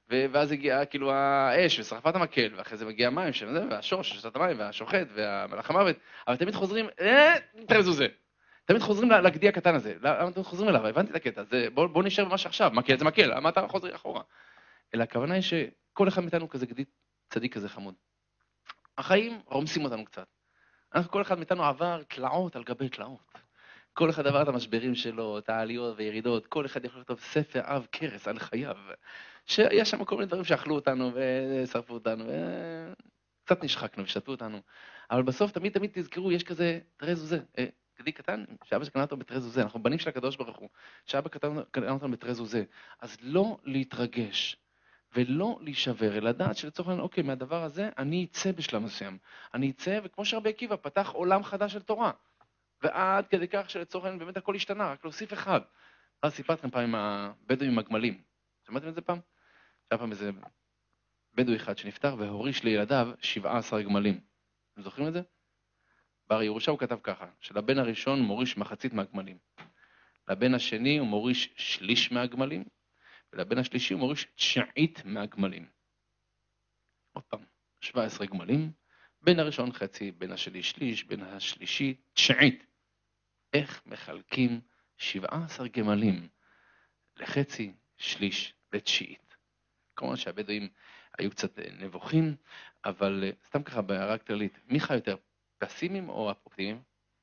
ואז הגיעה כאילו האש ושרפה את המקל, ואחרי זה מגיע המים, והשורש, ששת המים, והשוחט, והמלאך המוות, אבל תמיד חוזרים, אה, תרזו זה. תמיד חוזרים לגדי הקטן הזה. למה אתם חוזרים אליו? הבנתי את הקטע. בואו נשאר במה שעכשיו. מקל זה מקל, למה אתה חוזר אחורה? אלא הכוונה היא שכל אחד מאיתנו כזה גדי צדיק כזה חמוד. החיים רומסים אותנו קצת. אנחנו, כל אחד מאיתנו עבר תלאות על גבי תלאות. כל אחד עבר את המשברים שלו, את העליות וירידות. כל אחד יכול לכתוב ספר עב כרס על חייו. שהיה שם כל מיני דברים שאכלו אותנו ושרפו אותנו, וקצת נשחקנו ושתו אותנו. אבל בסוף תמיד תמיד תזכרו, יש כזה תרזו זה. גדי קטן, שאבא שקנה אותו בתרזו זה. אנחנו בנים של הקדוש ברוך הוא. שאבא קנה אותנו בתרזו זה. אז לא להתרגש. ולא להישבר, אלא לדעת שלצורך העניין, אוקיי, מהדבר הזה אני אצא בשלב מסוים. אני אצא, וכמו שרבי עקיבא, פתח עולם חדש של תורה. ועד כדי כך שלצורך העניין באמת הכל השתנה, רק להוסיף אחד. אז סיפרתי לכם פעם עם הבדואים עם הגמלים. שמעתם את זה פעם? שהיה פעם איזה בדואי אחד שנפטר והוריש לילדיו שבעה עשר גמלים. אתם זוכרים את זה? בר ירושה הוא כתב ככה, שלבן הראשון מוריש מחצית מהגמלים. לבן השני הוא מוריש שליש מהגמלים. ולבן השלישי הוא מוריש תשעית מהגמלים. עוד פעם, שבעה עשר גמלים, בין הראשון חצי, בין השני שליש, בין השלישי תשעית. איך מחלקים שבעה עשר גמלים לחצי, שליש ותשיעית? כמובן שהבדואים היו קצת נבוכים, אבל סתם ככה בהערה כללית, מי חי יותר, פסימיים או אופטימיים?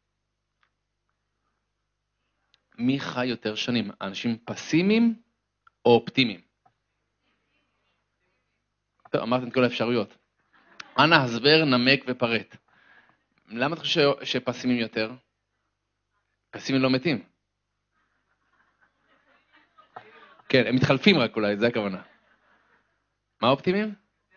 מי חי יותר שנים, אנשים פסימיים או אופטימיים? טוב, אמרתם את כל האפשרויות. אנא הסבר, נמק ופרט. למה אתה חושב שפסימיים יותר? פסימיים לא מתים. כן, הם מתחלפים רק אולי, זה הכוונה. מה אופטימיים?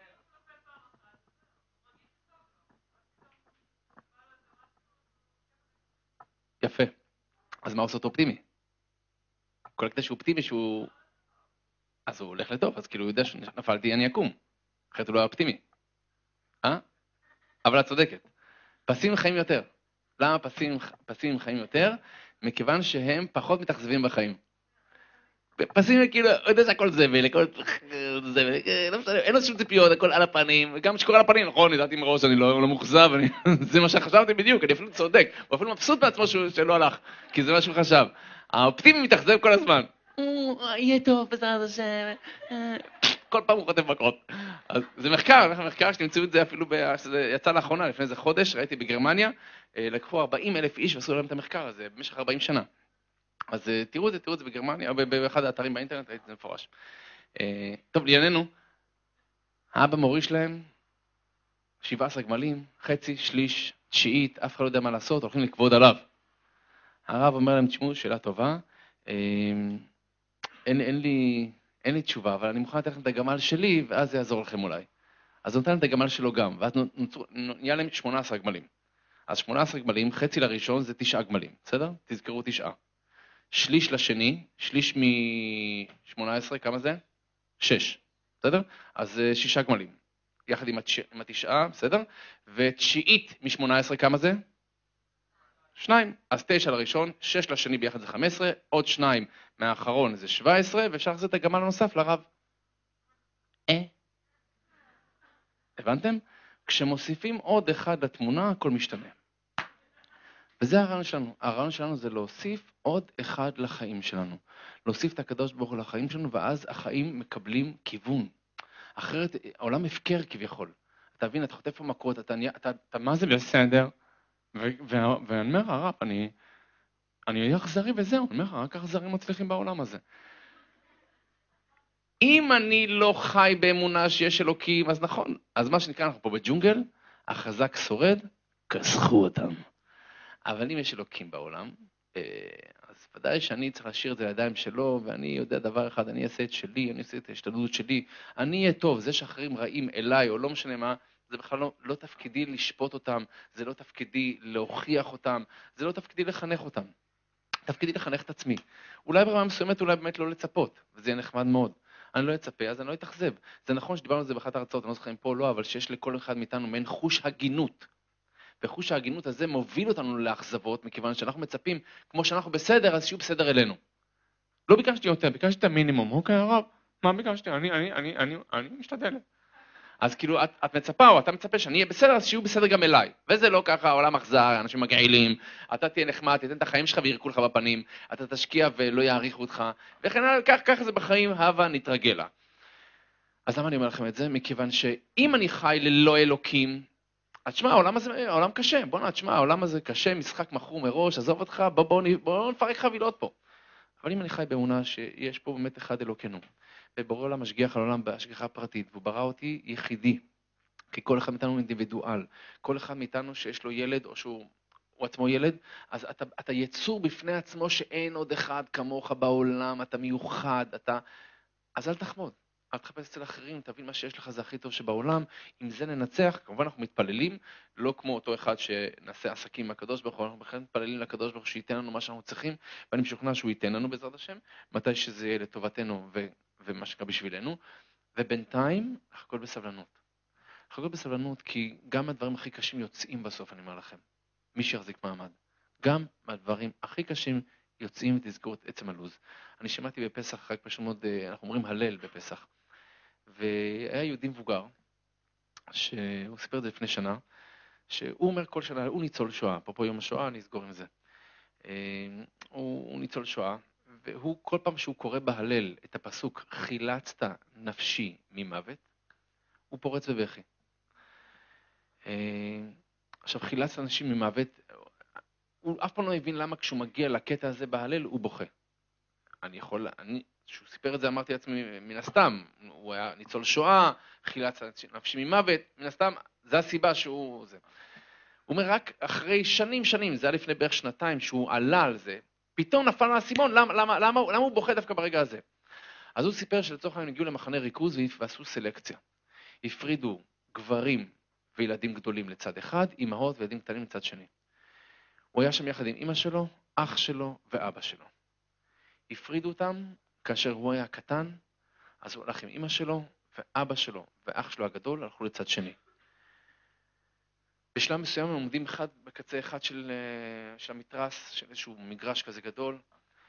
יפה. אז מה עושה אותו אופטימי? כל הקטע שהוא אופטימי שהוא... אז הוא הולך לטוב, אז כאילו הוא יודע שנפלתי, אני אקום. אחרת הוא לא היה אופטימי. אה? אבל את צודקת. פסימיים חיים יותר. למה פסימיים, פסימיים חיים יותר? מכיוון שהם פחות מתאכזבים בחיים. פסימיים כאילו, הוא יודע שהכל זבל, הכל זבל, לא משנה, אין לו שום ציפיות, הכל על הפנים, גם שקורה על הפנים, נכון, ידעתי מראש, אני לא, לא מוחזב, אני, זה מה שחשבתי בדיוק, אני אפילו צודק, הוא אפילו מבסוט בעצמו שלא הלך, כי זה מה שהוא חשב. האופטימי מתאכזב כל הזמן. יהיה טוב, בעזרת השם, כל פעם הוא חוטף מכות. אז זה מחקר, מחקר שתמצאו את זה אפילו, שזה יצא לאחרונה, לפני איזה חודש, ראיתי בגרמניה, לקחו ארבעים אלף איש ועשו להם את המחקר הזה במשך ארבעים שנה. אז תראו את זה, תראו את זה בגרמניה, באחד האתרים באינטרנט, ראיתי את זה מפורש. טוב, לענייננו, האבא מוריש להם שבעה עשר גמלים, חצי, שליש, תשיעית, אף אחד לא יודע מה לעשות, הולכים לכבוד עליו. הרב אומר להם, תשמעו, שאלה טובה, אין, אין לי, אין לי תשובה, אבל אני מוכן לתת לכם את הגמל שלי, ואז זה יעזור לכם אולי. אז הוא נותן להם את הגמל שלו גם, ואז נהיה להם שמונה עשר גמלים. אז שמונה עשר גמלים, חצי לראשון זה תשעה גמלים, בסדר? תזכרו תשעה. שליש לשני, שליש מ-שמונה עשרה, כמה זה? שש, בסדר? אז שישה גמלים, יחד עם, התש... עם התשעה, בסדר? ותשיעית מ-שמונה עשרה, כמה זה? שניים. אז תשע לראשון, שש לשני ביחד זה חמש עשרה, עוד שניים מהאחרון זה שבע עשרה, ואפשר לעשות את הגמל הנוסף לרב. אה? הבנתם? כשמוסיפים עוד אחד לתמונה, הכל משתנה. וזה הרעיון שלנו. הרעיון שלנו זה להוסיף עוד אחד לחיים שלנו. להוסיף את הקדוש ברוך הוא לחיים שלנו, ואז החיים מקבלים כיוון. אחרת, העולם הפקר כביכול. אתה מבין, אתה חוטף פה מכות, אתה, אתה, אתה מה זה בסדר? ואני אומר, הרב, אני, אני אהיה אכזרי וזהו. אני אומר, רק אכזרים מצליחים בעולם הזה. אם אני לא חי באמונה שיש אלוקים, אז נכון. אז מה שנקרא, אנחנו פה בג'ונגל, החזק שורד, כסחו אותם. אבל אם יש אלוקים בעולם, אז ודאי שאני צריך להשאיר את זה לידיים שלו, ואני יודע דבר אחד, אני אעשה את שלי, אני אעשה את ההשתדלות שלי, אני אהיה טוב, זה שאחרים רעים אליי, או לא משנה מה, זה בכלל לא, לא תפקידי לשפוט אותם, זה לא תפקידי להוכיח אותם, זה לא תפקידי לחנך אותם, תפקידי לחנך את עצמי. אולי ברמה מסוימת, אולי באמת לא לצפות, וזה יהיה נחמד מאוד. אני לא אצפה, אז אני לא אתאכזב. זה נכון שדיברנו על זה באחת ההרצאות, אני לא זוכר אם פה לא, אבל שיש לכל אחד מאיתנו מעין חוש הגינות. וחוש ההגינות הזה מוביל אותנו לאכזבות, מכיוון שאנחנו מצפים, כמו שאנחנו בסדר, אז שיהיו בסדר אלינו. לא ביקשתי יותר, ביקשתי את המינימום, אוקיי הרב, מה ביקשתי? אני, אני, אני, אני, אני משתדל. אז כאילו, את, את מצפה, או אתה מצפה שאני אהיה בסדר, אז שיהיו בסדר גם אליי. וזה לא ככה, העולם אכזר, אנשים מגעילים, אתה תהיה נחמד, תתן את החיים שלך וירקו לך בפנים, אתה תשקיע ולא יעריכו אותך, וכן הלאה, כך, כך זה בחיים, הווה נתרגלה. אז למה אני אומר לכם את זה? מכיוון שאם אני חי ללא אלוקים, אז תשמע, העולם הזה, העולם קשה, בוא נע, תשמע, העולם הזה קשה, משחק מכור מראש, עזוב אותך, בוא, בוא, בוא, בוא נפרק חבילות פה. אבל אם אני חי באמונה שיש פה באמת אחד אלוקינו, ובורא עולם משגיח על העולם בהשגחה פרטית, והוא ברא אותי יחידי, כי כל אחד מאיתנו אינדיבידואל, כל אחד מאיתנו שיש לו ילד או שהוא הוא עצמו ילד, אז אתה, אתה יצור בפני עצמו שאין עוד אחד כמוך בעולם, אתה מיוחד, אתה... אז אל תחמוד, אל תחפש אצל אחרים, תבין מה שיש לך זה הכי טוב שבעולם, אם זה ננצח, כמובן אנחנו מתפללים, לא כמו אותו אחד שנעשה עסקים עם הקדוש ברוך הוא, אנחנו בכלל מתפללים לקדוש ברוך הוא שייתן לנו מה שאנחנו צריכים, ואני משוכנע שהוא ייתן לנו בעזרת השם, מתי שזה יהיה לטובתנו ו... ומה שקרה בשבילנו, ובינתיים, הכל בסבלנות. חכו בסבלנות, כי גם הדברים הכי קשים יוצאים בסוף, אני אומר לכם. מי שיחזיק מעמד. גם מהדברים הכי קשים יוצאים ותסגור את עצם הלוז. אני שמעתי בפסח, רק פשוט מאוד, אנחנו אומרים הלל בפסח. והיה יהודי מבוגר, שהוא סיפר את זה לפני שנה, שהוא אומר כל שנה, הוא ניצול שואה. אפרופו יום השואה, אני אסגור עם זה. הוא, הוא ניצול שואה, והוא כל פעם שהוא קורא בהלל את הפסוק, חילצת נפשי ממוות, הוא פורץ בבכי. עכשיו, חילץ אנשים ממוות, הוא אף פעם לא הבין למה כשהוא מגיע לקטע הזה בהלל, הוא בוכה. אני יכול, אני, כשהוא סיפר את זה, אמרתי לעצמי, מן הסתם, הוא היה ניצול שואה, חילץ נפשי ממוות, מן הסתם, זה הסיבה שהוא זה. הוא אומר, רק אחרי שנים שנים, זה היה לפני בערך שנתיים, שהוא עלה על זה, פתאום נפל מהסימון, למה, למה, למה, למה הוא בוכה דווקא ברגע הזה? אז הוא סיפר שלצורך העניין הגיעו למחנה ריכוז ועשו סלקציה. הפרידו גברים וילדים גדולים לצד אחד, אמהות וילדים קטנים לצד שני. הוא היה שם יחד עם אמא שלו, אח שלו ואבא שלו. הפרידו אותם כאשר הוא היה קטן, אז הוא הלך עם אמא שלו ואבא שלו ואח שלו הגדול הלכו לצד שני. בשלב מסוים הם עומדים אחד בקצה אחד של, של המתרס, של איזשהו מגרש כזה גדול,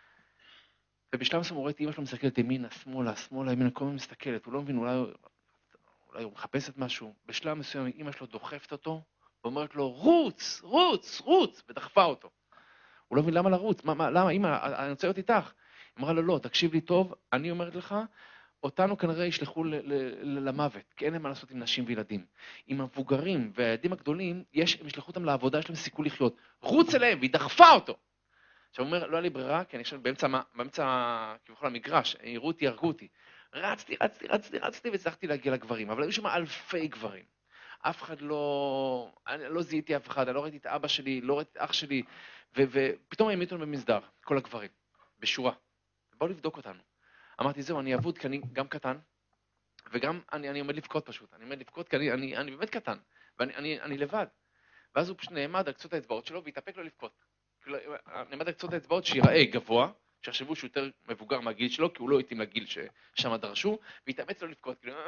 ובשלב מסוים הוא רואה את אמא שלו מסתכלת ימינה, שמאלה, שמאלה, ימינה, כל הזמן מסתכלת, הוא לא מבין, אולי, אולי הוא מחפש את משהו. בשלב מסוים אמא שלו דוחפת אותו, ואומרת לו, רוץ, רוץ, רוץ, ודחפה אותו. הוא לא מבין למה לרוץ, מה, מה, למה, אמא, אני רוצה להיות איתך. היא אמרה לו, לא, תקשיב לי טוב, אני אומרת לך, אותנו כנראה ישלחו ל- ל- למוות, כי אין להם מה לעשות עם נשים וילדים. עם המבוגרים והילדים הגדולים, יש, הם ישלחו אותם לעבודה, יש להם סיכוי לחיות. רוץ אליהם, והיא דחפה אותו. עכשיו הוא אומר, לא היה לי ברירה, כי אני חושב באמצע, באמצע, כביכול המגרש, יראו אותי, ירגו אותי. רצתי, רצתי, רצתי, רצתי, והצלחתי להגיע לגברים, אבל היו שם אלפי גברים. אף אחד לא, אני לא זיהיתי אף אחד, אני לא ראיתי את אבא שלי, לא ראיתי את אח שלי, ו- ופתאום העמידו אותנו במסדר, כל הגברים, בשורה. באו לבדוק אותנו. אמרתי, זהו, אני אבוד, כי אני גם קטן, וגם אני, אני עומד לבכות פשוט. אני עומד לבכות, כי אני, אני, אני באמת קטן, ואני אני, אני לבד. ואז הוא פשוט נעמד על קצות האצבעות שלו, והתאפק לו לבכות. נעמד על קצות האצבעות שיראה גבוה, שיחשבו שהוא יותר מבוגר מהגיל שלו, כי הוא לא התאים לגיל ששם דרשו, והתאמץ לו לבכות, כאילו,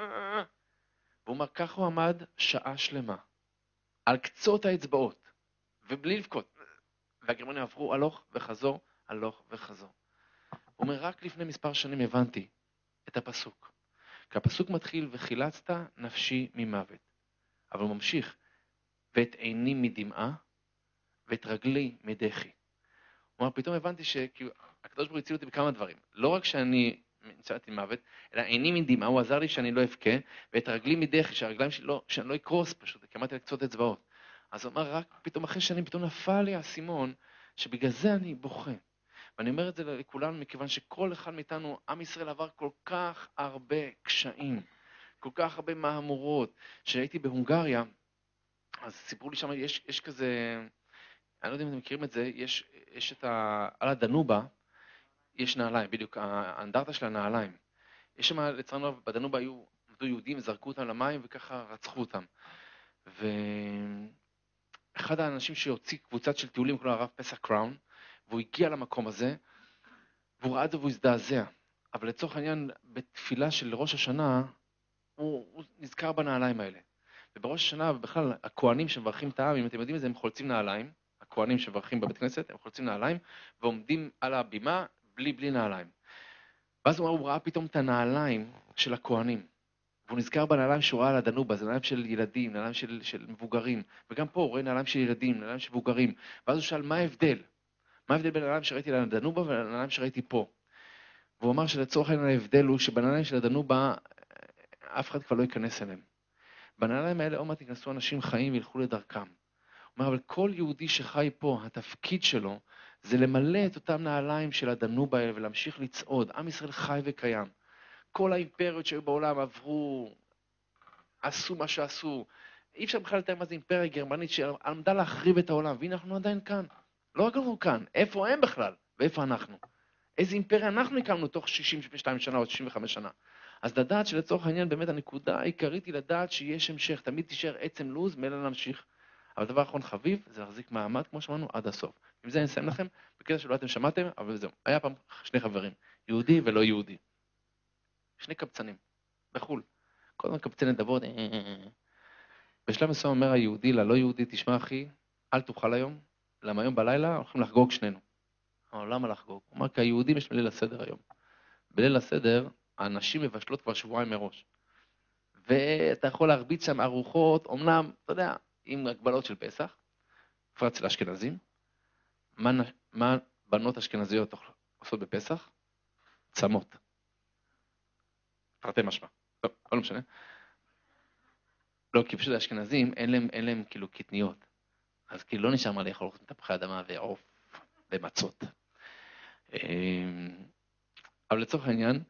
והוא אומר, ככה הוא עמד שעה שלמה, על קצות האצבעות, ובלי לבכות. והגרמנים עברו הלוך וחזור, הלוך וחזור. הוא אומר, רק לפני מספר שנים הבנתי את הפסוק. כי הפסוק מתחיל, וחילצת נפשי ממוות. אבל הוא ממשיך, ואת עיני מדמעה, ואת רגלי מדחי. הוא אומר, פתאום הבנתי שהקדוש ברוך הוא הציל אותי בכמה דברים. לא רק שאני נמצאתי מוות, אלא עיני מדמעה, הוא עזר לי שאני לא אבכה, ואת רגלי מדחי, שהרגליים שלי לא, שאני לא אקרוס פשוט, כי עמדתי על קצות אצבעות. אז הוא אומר, רק פתאום אחרי שנים, פתאום נפל לי האסימון, שבגלל זה אני בוכה. ואני אומר את זה לכולנו, מכיוון שכל אחד מאיתנו, עם ישראל עבר כל כך הרבה קשיים, כל כך הרבה מהמורות. כשהייתי בהונגריה, אז סיפרו לי שם, יש, יש כזה, אני לא יודע אם אתם מכירים את זה, יש, יש את ה... על הדנובה, יש נעליים, בדיוק, האנדרטה של הנעליים. יש שם, לצערנו הרב, בדנובה היו, עמדו יהודים, זרקו אותם למים וככה רצחו אותם. ואחד האנשים שהוציא קבוצת של טיולים, קוראים לו הרב פסח קראון, והוא הגיע למקום הזה, והוא ראה את זה והוא הזדעזע. אבל לצורך העניין, בתפילה של ראש השנה, הוא, הוא נזכר בנעליים האלה. ובראש השנה, ובכלל, הכהנים שמברכים את העם, אם אתם יודעים את זה, הם חולצים נעליים. הכהנים שמברכים בבית כנסת, הם חולצים נעליים, ועומדים על הבימה בלי, בלי נעליים. ואז הוא ראה פתאום את הנעליים של הכהנים. והוא נזכר בנעליים שהוא ראה על הדנובה, זה נעליים של ילדים, נעליים של, של מבוגרים. וגם פה הוא רואה נעליים של ילדים, נעליים של מבוגרים. ואז הוא שאל, מה ההבדל? מה ההבדל בין הנעליים שראיתי על הדנובה ולנעליים שראיתי פה? והוא אמר שלצורך העניין ההבדל הוא שבנעליים של הדנובה אף אחד כבר לא ייכנס אליהם. בנעליים האלה עוד מעט ייכנסו אנשים חיים וילכו לדרכם. הוא אומר, אבל כל יהודי שחי פה, התפקיד שלו זה למלא את אותם נעליים של הדנובה האלה ולהמשיך לצעוד. עם ישראל חי וקיים. כל האימפריות שהיו בעולם עברו, עשו מה שעשו. אי אפשר בכלל לתאר מה זה אימפריה גרמנית שעמדה להחריב את העולם, והנה אנחנו עדיין כאן. לא רק אנחנו כאן, איפה הם בכלל ואיפה אנחנו? איזה אימפריה אנחנו הקמנו תוך שישים ושתיים שנה או שישים וחמש שנה. אז לדעת שלצורך העניין באמת הנקודה העיקרית היא לדעת שיש המשך, תמיד תישאר עצם לוז, מלא להמשיך. אבל דבר אחרון חביב זה להחזיק מעמד, כמו שאמרנו, עד הסוף. עם זה אני אסיים לכם, בקטע שלא אתם שמעתם, אבל זהו. היה פעם שני חברים, יהודי ולא יהודי. שני קבצנים, בחול. כל הזמן קבצן נדבות. בשלב מסוים אומר היהודי ללא יהודי, תשמע אחי, אל תאכל היום, למה היום בלילה הולכים לחגוג שנינו. אבל למה לחגוג? הוא אומר, כי היהודים יש בליל הסדר היום. בליל הסדר, האנשים מבשלות כבר שבועיים מראש. ואתה יכול להרביץ שם ארוחות, אמנם, אתה יודע, עם הגבלות של פסח, כבר אצל האשכנזים. מה, מה בנות אשכנזיות עושות בפסח? צמות. תרתי משמע. לא, לא משנה. לא, כי פשוט האשכנזים, אין להם, אין להם כאילו קטניות. אז כאילו לא נשאר מה לאכול תפוחי אדמה ועוף ומצות. אבל לצורך העניין,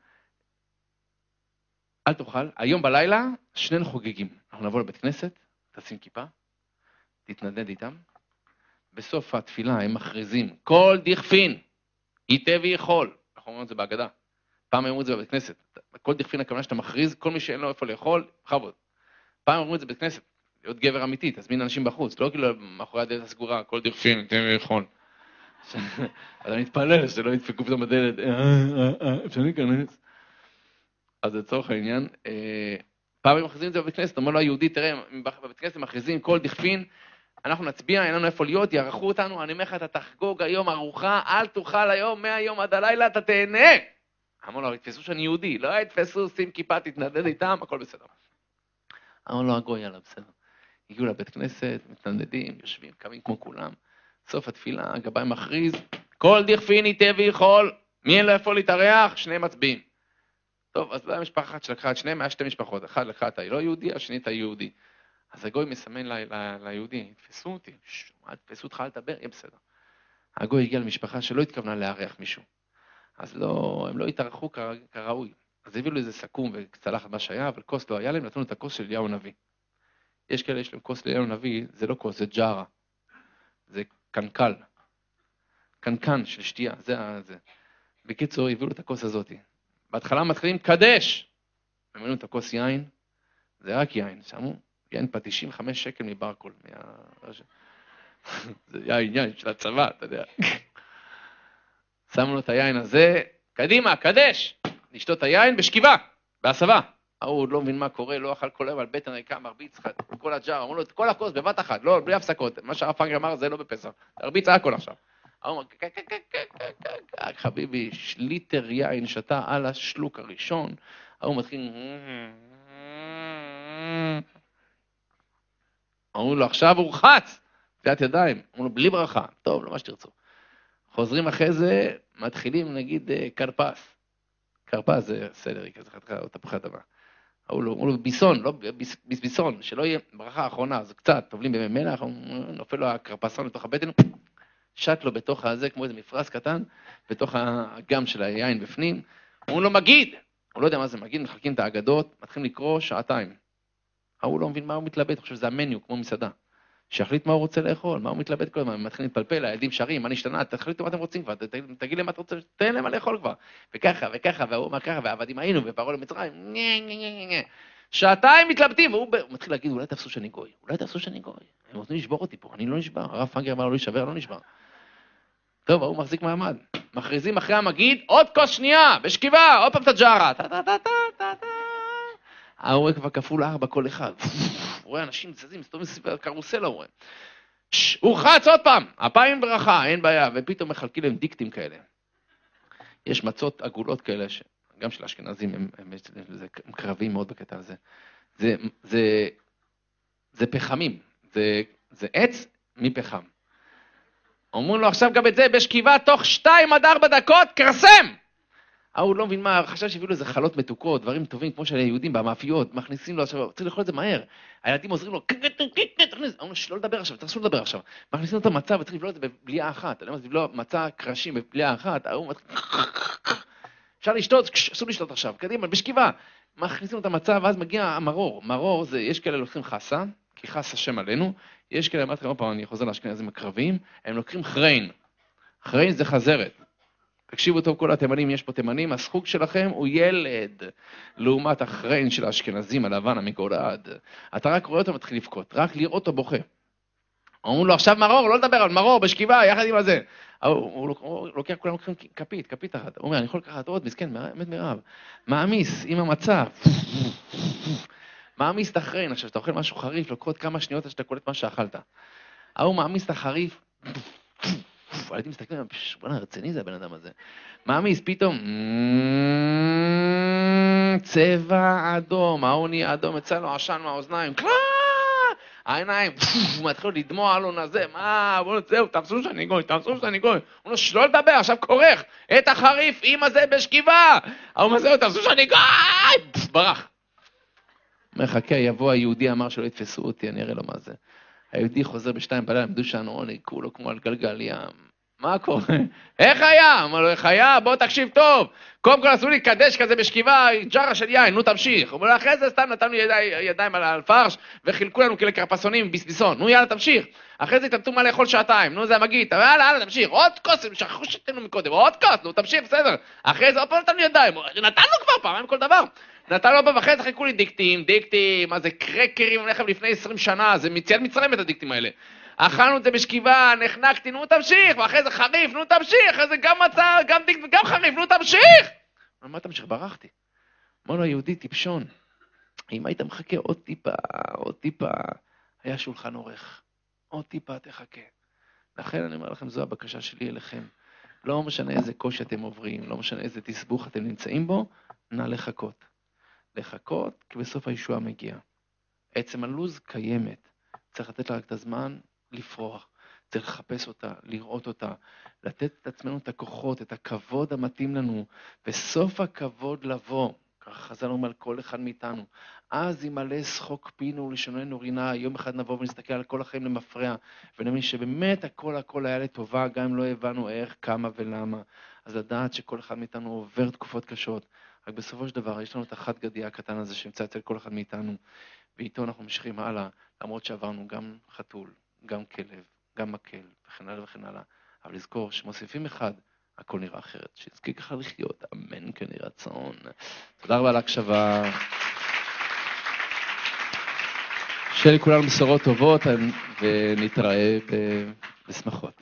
אל תאכל, היום בלילה שנינו חוגגים. אנחנו נבוא לבית כנסת, תשים כיפה, תתנדנד איתם. בסוף התפילה הם מכריזים, כל דכפין, ייתה ויכול. אנחנו אומרים את זה בהגדה. פעם אמרו את זה בבית כנסת. כל דכפין הכוונה שאתה מכריז, כל מי שאין לו איפה לאכול, חבוד. פעם אמרו את זה בבית כנסת, להיות גבר אמיתי, תזמין אנשים בחוץ, לא כאילו מאחורי הדלת הסגורה, כל דכפין, ייתה ויכול. אז אני מתפלל שלא ידפקו פתאום בדלת, אפשר להיכנס. אז לצורך העניין, פעם הם מכריזים את זה בבית כנסת, אומר לו היהודי, תראה, בבית כנסת הם מכריזים כל דכפין, אנחנו נצביע, אין לנו איפה להיות, יערכו אותנו, אני אומר לך, אתה תחגוג היום ארוחה, אל תאכל היום, מהיום עד הלילה, אתה תהנה. אמרו לו, יתפסו שאני יהודי, לא יתפסו, שים כיפה, תתנדד איתם, הכל בסדר. אמרו לו, הגוי, יאללה, בסדר. הגיעו לבית כנסת, מתנדדים, יושבים, קמים כמו כולם. סוף התפילה, הגבאי מכריז, כל דכפין ייתה ויכול, מי אין לו איפה להתארח? שני מצביעים. טוב, אז לא היה משפחה אחת שלקחה את שניהם, היה שתי משפחות, אחד לקחה את הלא יהודי, השני את היהודי. אז הגוי מסמן ליהודי, תפסו אותי, תפסו אותך, אל תדבר, יהיה בסדר. הגוי הגיע למשפחה שלא התכוונה לארח מישהו. אז לא, הם לא התארחו כראוי. אז הביאו לו איזה סכום וצלחת מה שהיה, אבל כוס לא היה להם, נתנו את הכוס של אליהו הנביא. יש כאלה, יש להם כוס לאליהו הנביא, זה לא כוס, זה ג'ארה. זה קנקל. קנקן של שתייה, זה זה. בקיצור, הביאו לו את הכוס הזאת. בהתחלה מתחילים קדש. הם אמרו את הכוס יין, זה רק יין, שמו? יין פטישים חמש שקל מברקול. זה יין, יין של הצבא, אתה יודע. שמו לו את היין הזה, קדימה, קדש! לשתות את היין בשכיבה, בהסבה. הוא לא מבין מה קורה, לא אכל כל היום על בטן ריקה, מרביץ כל הג'אר, אמרו לו את כל הכוס בבת אחת, לא, בלי הפסקות. מה שהרב פאנגר אמר זה לא בפסח, תרביץ הכל עכשיו. הוא אומר, חביבי, ליטר יין שתה על השלוק הראשון, הוא מתחיל... אמרו לו, עכשיו הוא רחץ, תיאת ידיים, אמרו לו, בלי ברכה, טוב, לא מה שתרצו. חוזרים אחרי זה, מתחילים, נגיד, קרפס. קרפס זה סלרי, כזה חתכה, או תפוחי אדמה. אמרו לו, ביסון, לא ביסון, שלא יהיה ברכה האחרונה, זה קצת, טובלים במי מלח, נופל לו הקרפסון לתוך הבטן, שט לו בתוך הזה, כמו איזה מפרס קטן, בתוך האגם של היין בפנים, אמרו לו, מגיד! הוא לא יודע מה זה מגיד, מחלקים את האגדות, מתחילים לקרוא שעתיים. הוא לא מבין מה הוא מתלבט, אני חושב שזה המניו, כמו מסעדה. שיחליט מה הוא רוצה לאכול, מה הוא מתלבט כל הזמן, מתחילים להתפלפל, הילדים שרים, מה נשתנה, תחליטו מה אתם רוצים כבר, תגיד להם מה אתה רוצה, תן להם מה לאכול כבר. וככה, וככה, והוא אומר ככה, והעבדים היינו, ופרעו למצרים, נה, נה, נה, נה. שעתיים מתלבטים, והוא מתחיל להגיד, אולי תפסו שאני גוי, אולי תפסו שאני גוי. הם רוצים לשבור אותי פה, אני לא נשבר, הרב פאנגר אמר לא להישבר, לא נשבר. טוב, הוא מחזיק מעמד. מכריזים אחרי המגיד, עוד כוס שנייה, בשכיבה, עוד פעם את הג'ארה. הוא רואה כבר כפול ארבע כל אחד. הוא רואה אנשים זזים, מסתובבים סביב הקרוסלה, הוא רואה. הוא רחץ עוד פעם, הפעמים ברכה, אין בעיה, ופתאום מחלקים להם דיקטים כאלה. יש מצות עגולות כאלה, גם של האשכנזים, הם, הם, הם, הם קרבים מאוד בקטע הזה. זה, זה, זה פחמים, זה, זה עץ מפחם. אומרים לו עכשיו גם את זה בשכיבה תוך שתיים עד ארבע דקות, קרסם! הוא לא מבין מה, חשב שהביאו לזה חלות מתוקות, דברים טובים כמו של היהודים במאפיות, מכניסים לו עכשיו, צריך לאכול את זה מהר. הילדים עוזרים לו, תכניס, אמרו לו שלא לדבר עכשיו, תרסו לדבר עכשיו. מכניסים אותו מצה וצריך לבלוע את זה בבליעה אחת, אני אומר, לבלוע מצה קרשים בבליעה אחת, אפשר לשתות, אסור לשתות עכשיו, קדימה, בשכיבה. מכניסים לו את המצה ואז מגיע המרור, מרור זה, יש כאלה לוקחים חסה, כי חסה שם עלינו, יש כאלה, אמרתי לכם, פעם אני חוזר לאשכנזים הקרביים, הם לוקחים חריין, חריין זה חזרת. תקשיבו טוב כל התימנים, יש פה תימנים, הסחוג שלכם הוא ילד, לעומת החריין של האשכנזים הלבן המגולד. אתה רק רואה אותו מתחיל לבכות, רק לראות אותו בוכה. אומרים לו עכשיו מרור, לא לדבר על מרור, בשכיבה, יחד עם הזה. הוא לוקח, כולם לוקחים כפית, כפית אחת. הוא אומר, אני יכול לקחת עוד, מסכן, באמת מרב. מעמיס עם המצב. מעמיס את החריין, עכשיו, אתה אוכל משהו חריף, לוקחות כמה שניות עד שאתה קולט מה שאכלת. הוא מעמיס את החריף, הילדים מסתכלים, בוא'נה, רציני זה הבן אדם הזה. מעמיס, פתאום, צבע אדום, העוני אדום, יצא לו עשן מהאוזניים, קלאא! העיניים, מתחילו לדמוע לו נזה, מה, בואו נצאו, תפסו שאני גוי, תפסו שאני גוי. הוא אומר, שלא לדבר, עכשיו כורך, את החריף, עם הזה בשכיבה. הוא אומר, תפסו שאני גוי, ברח. מחכה, יבוא היהודי, אמר שלא יתפסו אותי, אני אראה לו מה זה. היהודי חוזר בשתיים בלילה, עמדו שענו עוני, כולו כמו על גלגל ים. מה קורה? איך היה? אמר לו, איך היה? בוא תקשיב טוב. קודם כל עשו לי קדש כזה בשכיבה, ג'רה של יין, נו תמשיך. הוא אומר, אחרי זה סתם נתנו ידיים על פרש, וחילקו לנו כאלה קרפסונים ביסביסון. נו יאללה תמשיך. אחרי זה התאמתו מה לאכול שעתיים. נו זה המגיד, יאללה יאללה תמשיך. עוד כוס, שכחו שתנו מקודם, עוד כוס, נו תמשיך, בסדר. אחרי זה עוד פעם נתנו ידיים. נתנו כבר פעם, כל דבר. נתנו לו ואחרי זה חיכו לי דיקטים, דיקטים, מה זה קרקרים לחם לפני עשרים שנה, זה מציאת מצרים את הדיקטים האלה. אכלנו את זה בשכיבה, נחנקתי, נו תמשיך, ואחרי זה חריף, נו תמשיך, אחרי זה גם מצה, גם דיקט וגם חריף, נו תמשיך! מה תמשיך? ברחתי. אמר לו היהודי טיפשון, אם היית מחכה עוד טיפה, עוד טיפה, היה שולחן עורך, עוד טיפה תחכה. לכן אני אומר לכם, זו הבקשה שלי אליכם. לא משנה איזה קושי אתם עוברים, לא משנה איזה תסבוך אתם נמצאים בו, נא לחכות. לחכות, כי בסוף הישועה מגיע. עצם הלוז קיימת. צריך לתת לה רק את הזמן לפרוח. צריך לחפש אותה, לראות אותה, לתת את עצמנו את הכוחות, את הכבוד המתאים לנו, וסוף הכבוד לבוא. ככה חז"ל אומר על כל אחד מאיתנו. אז ימלא שחוק פינו ולשוננו רינה, יום אחד נבוא ונסתכל על כל החיים למפרע, ונאמין שבאמת הכל הכל היה לטובה, גם אם לא הבנו איך, כמה ולמה. אז לדעת שכל אחד מאיתנו עובר תקופות קשות. רק בסופו של דבר, יש לנו את החד גדיה הקטן הזה שנמצא אצל כל אחד מאיתנו, ואיתו אנחנו ממשיכים הלאה, למרות שעברנו גם חתול, גם כלב, גם מקל, וכן הלאה וכן הלאה. אבל לזכור שמוסיפים אחד, הכל נראה אחרת. שנזכה ככה לחיות, אמן כן יהי רצון. תודה רבה על ההקשבה. שיהיה לכולנו בשורות טובות, ונתראה בשמחות.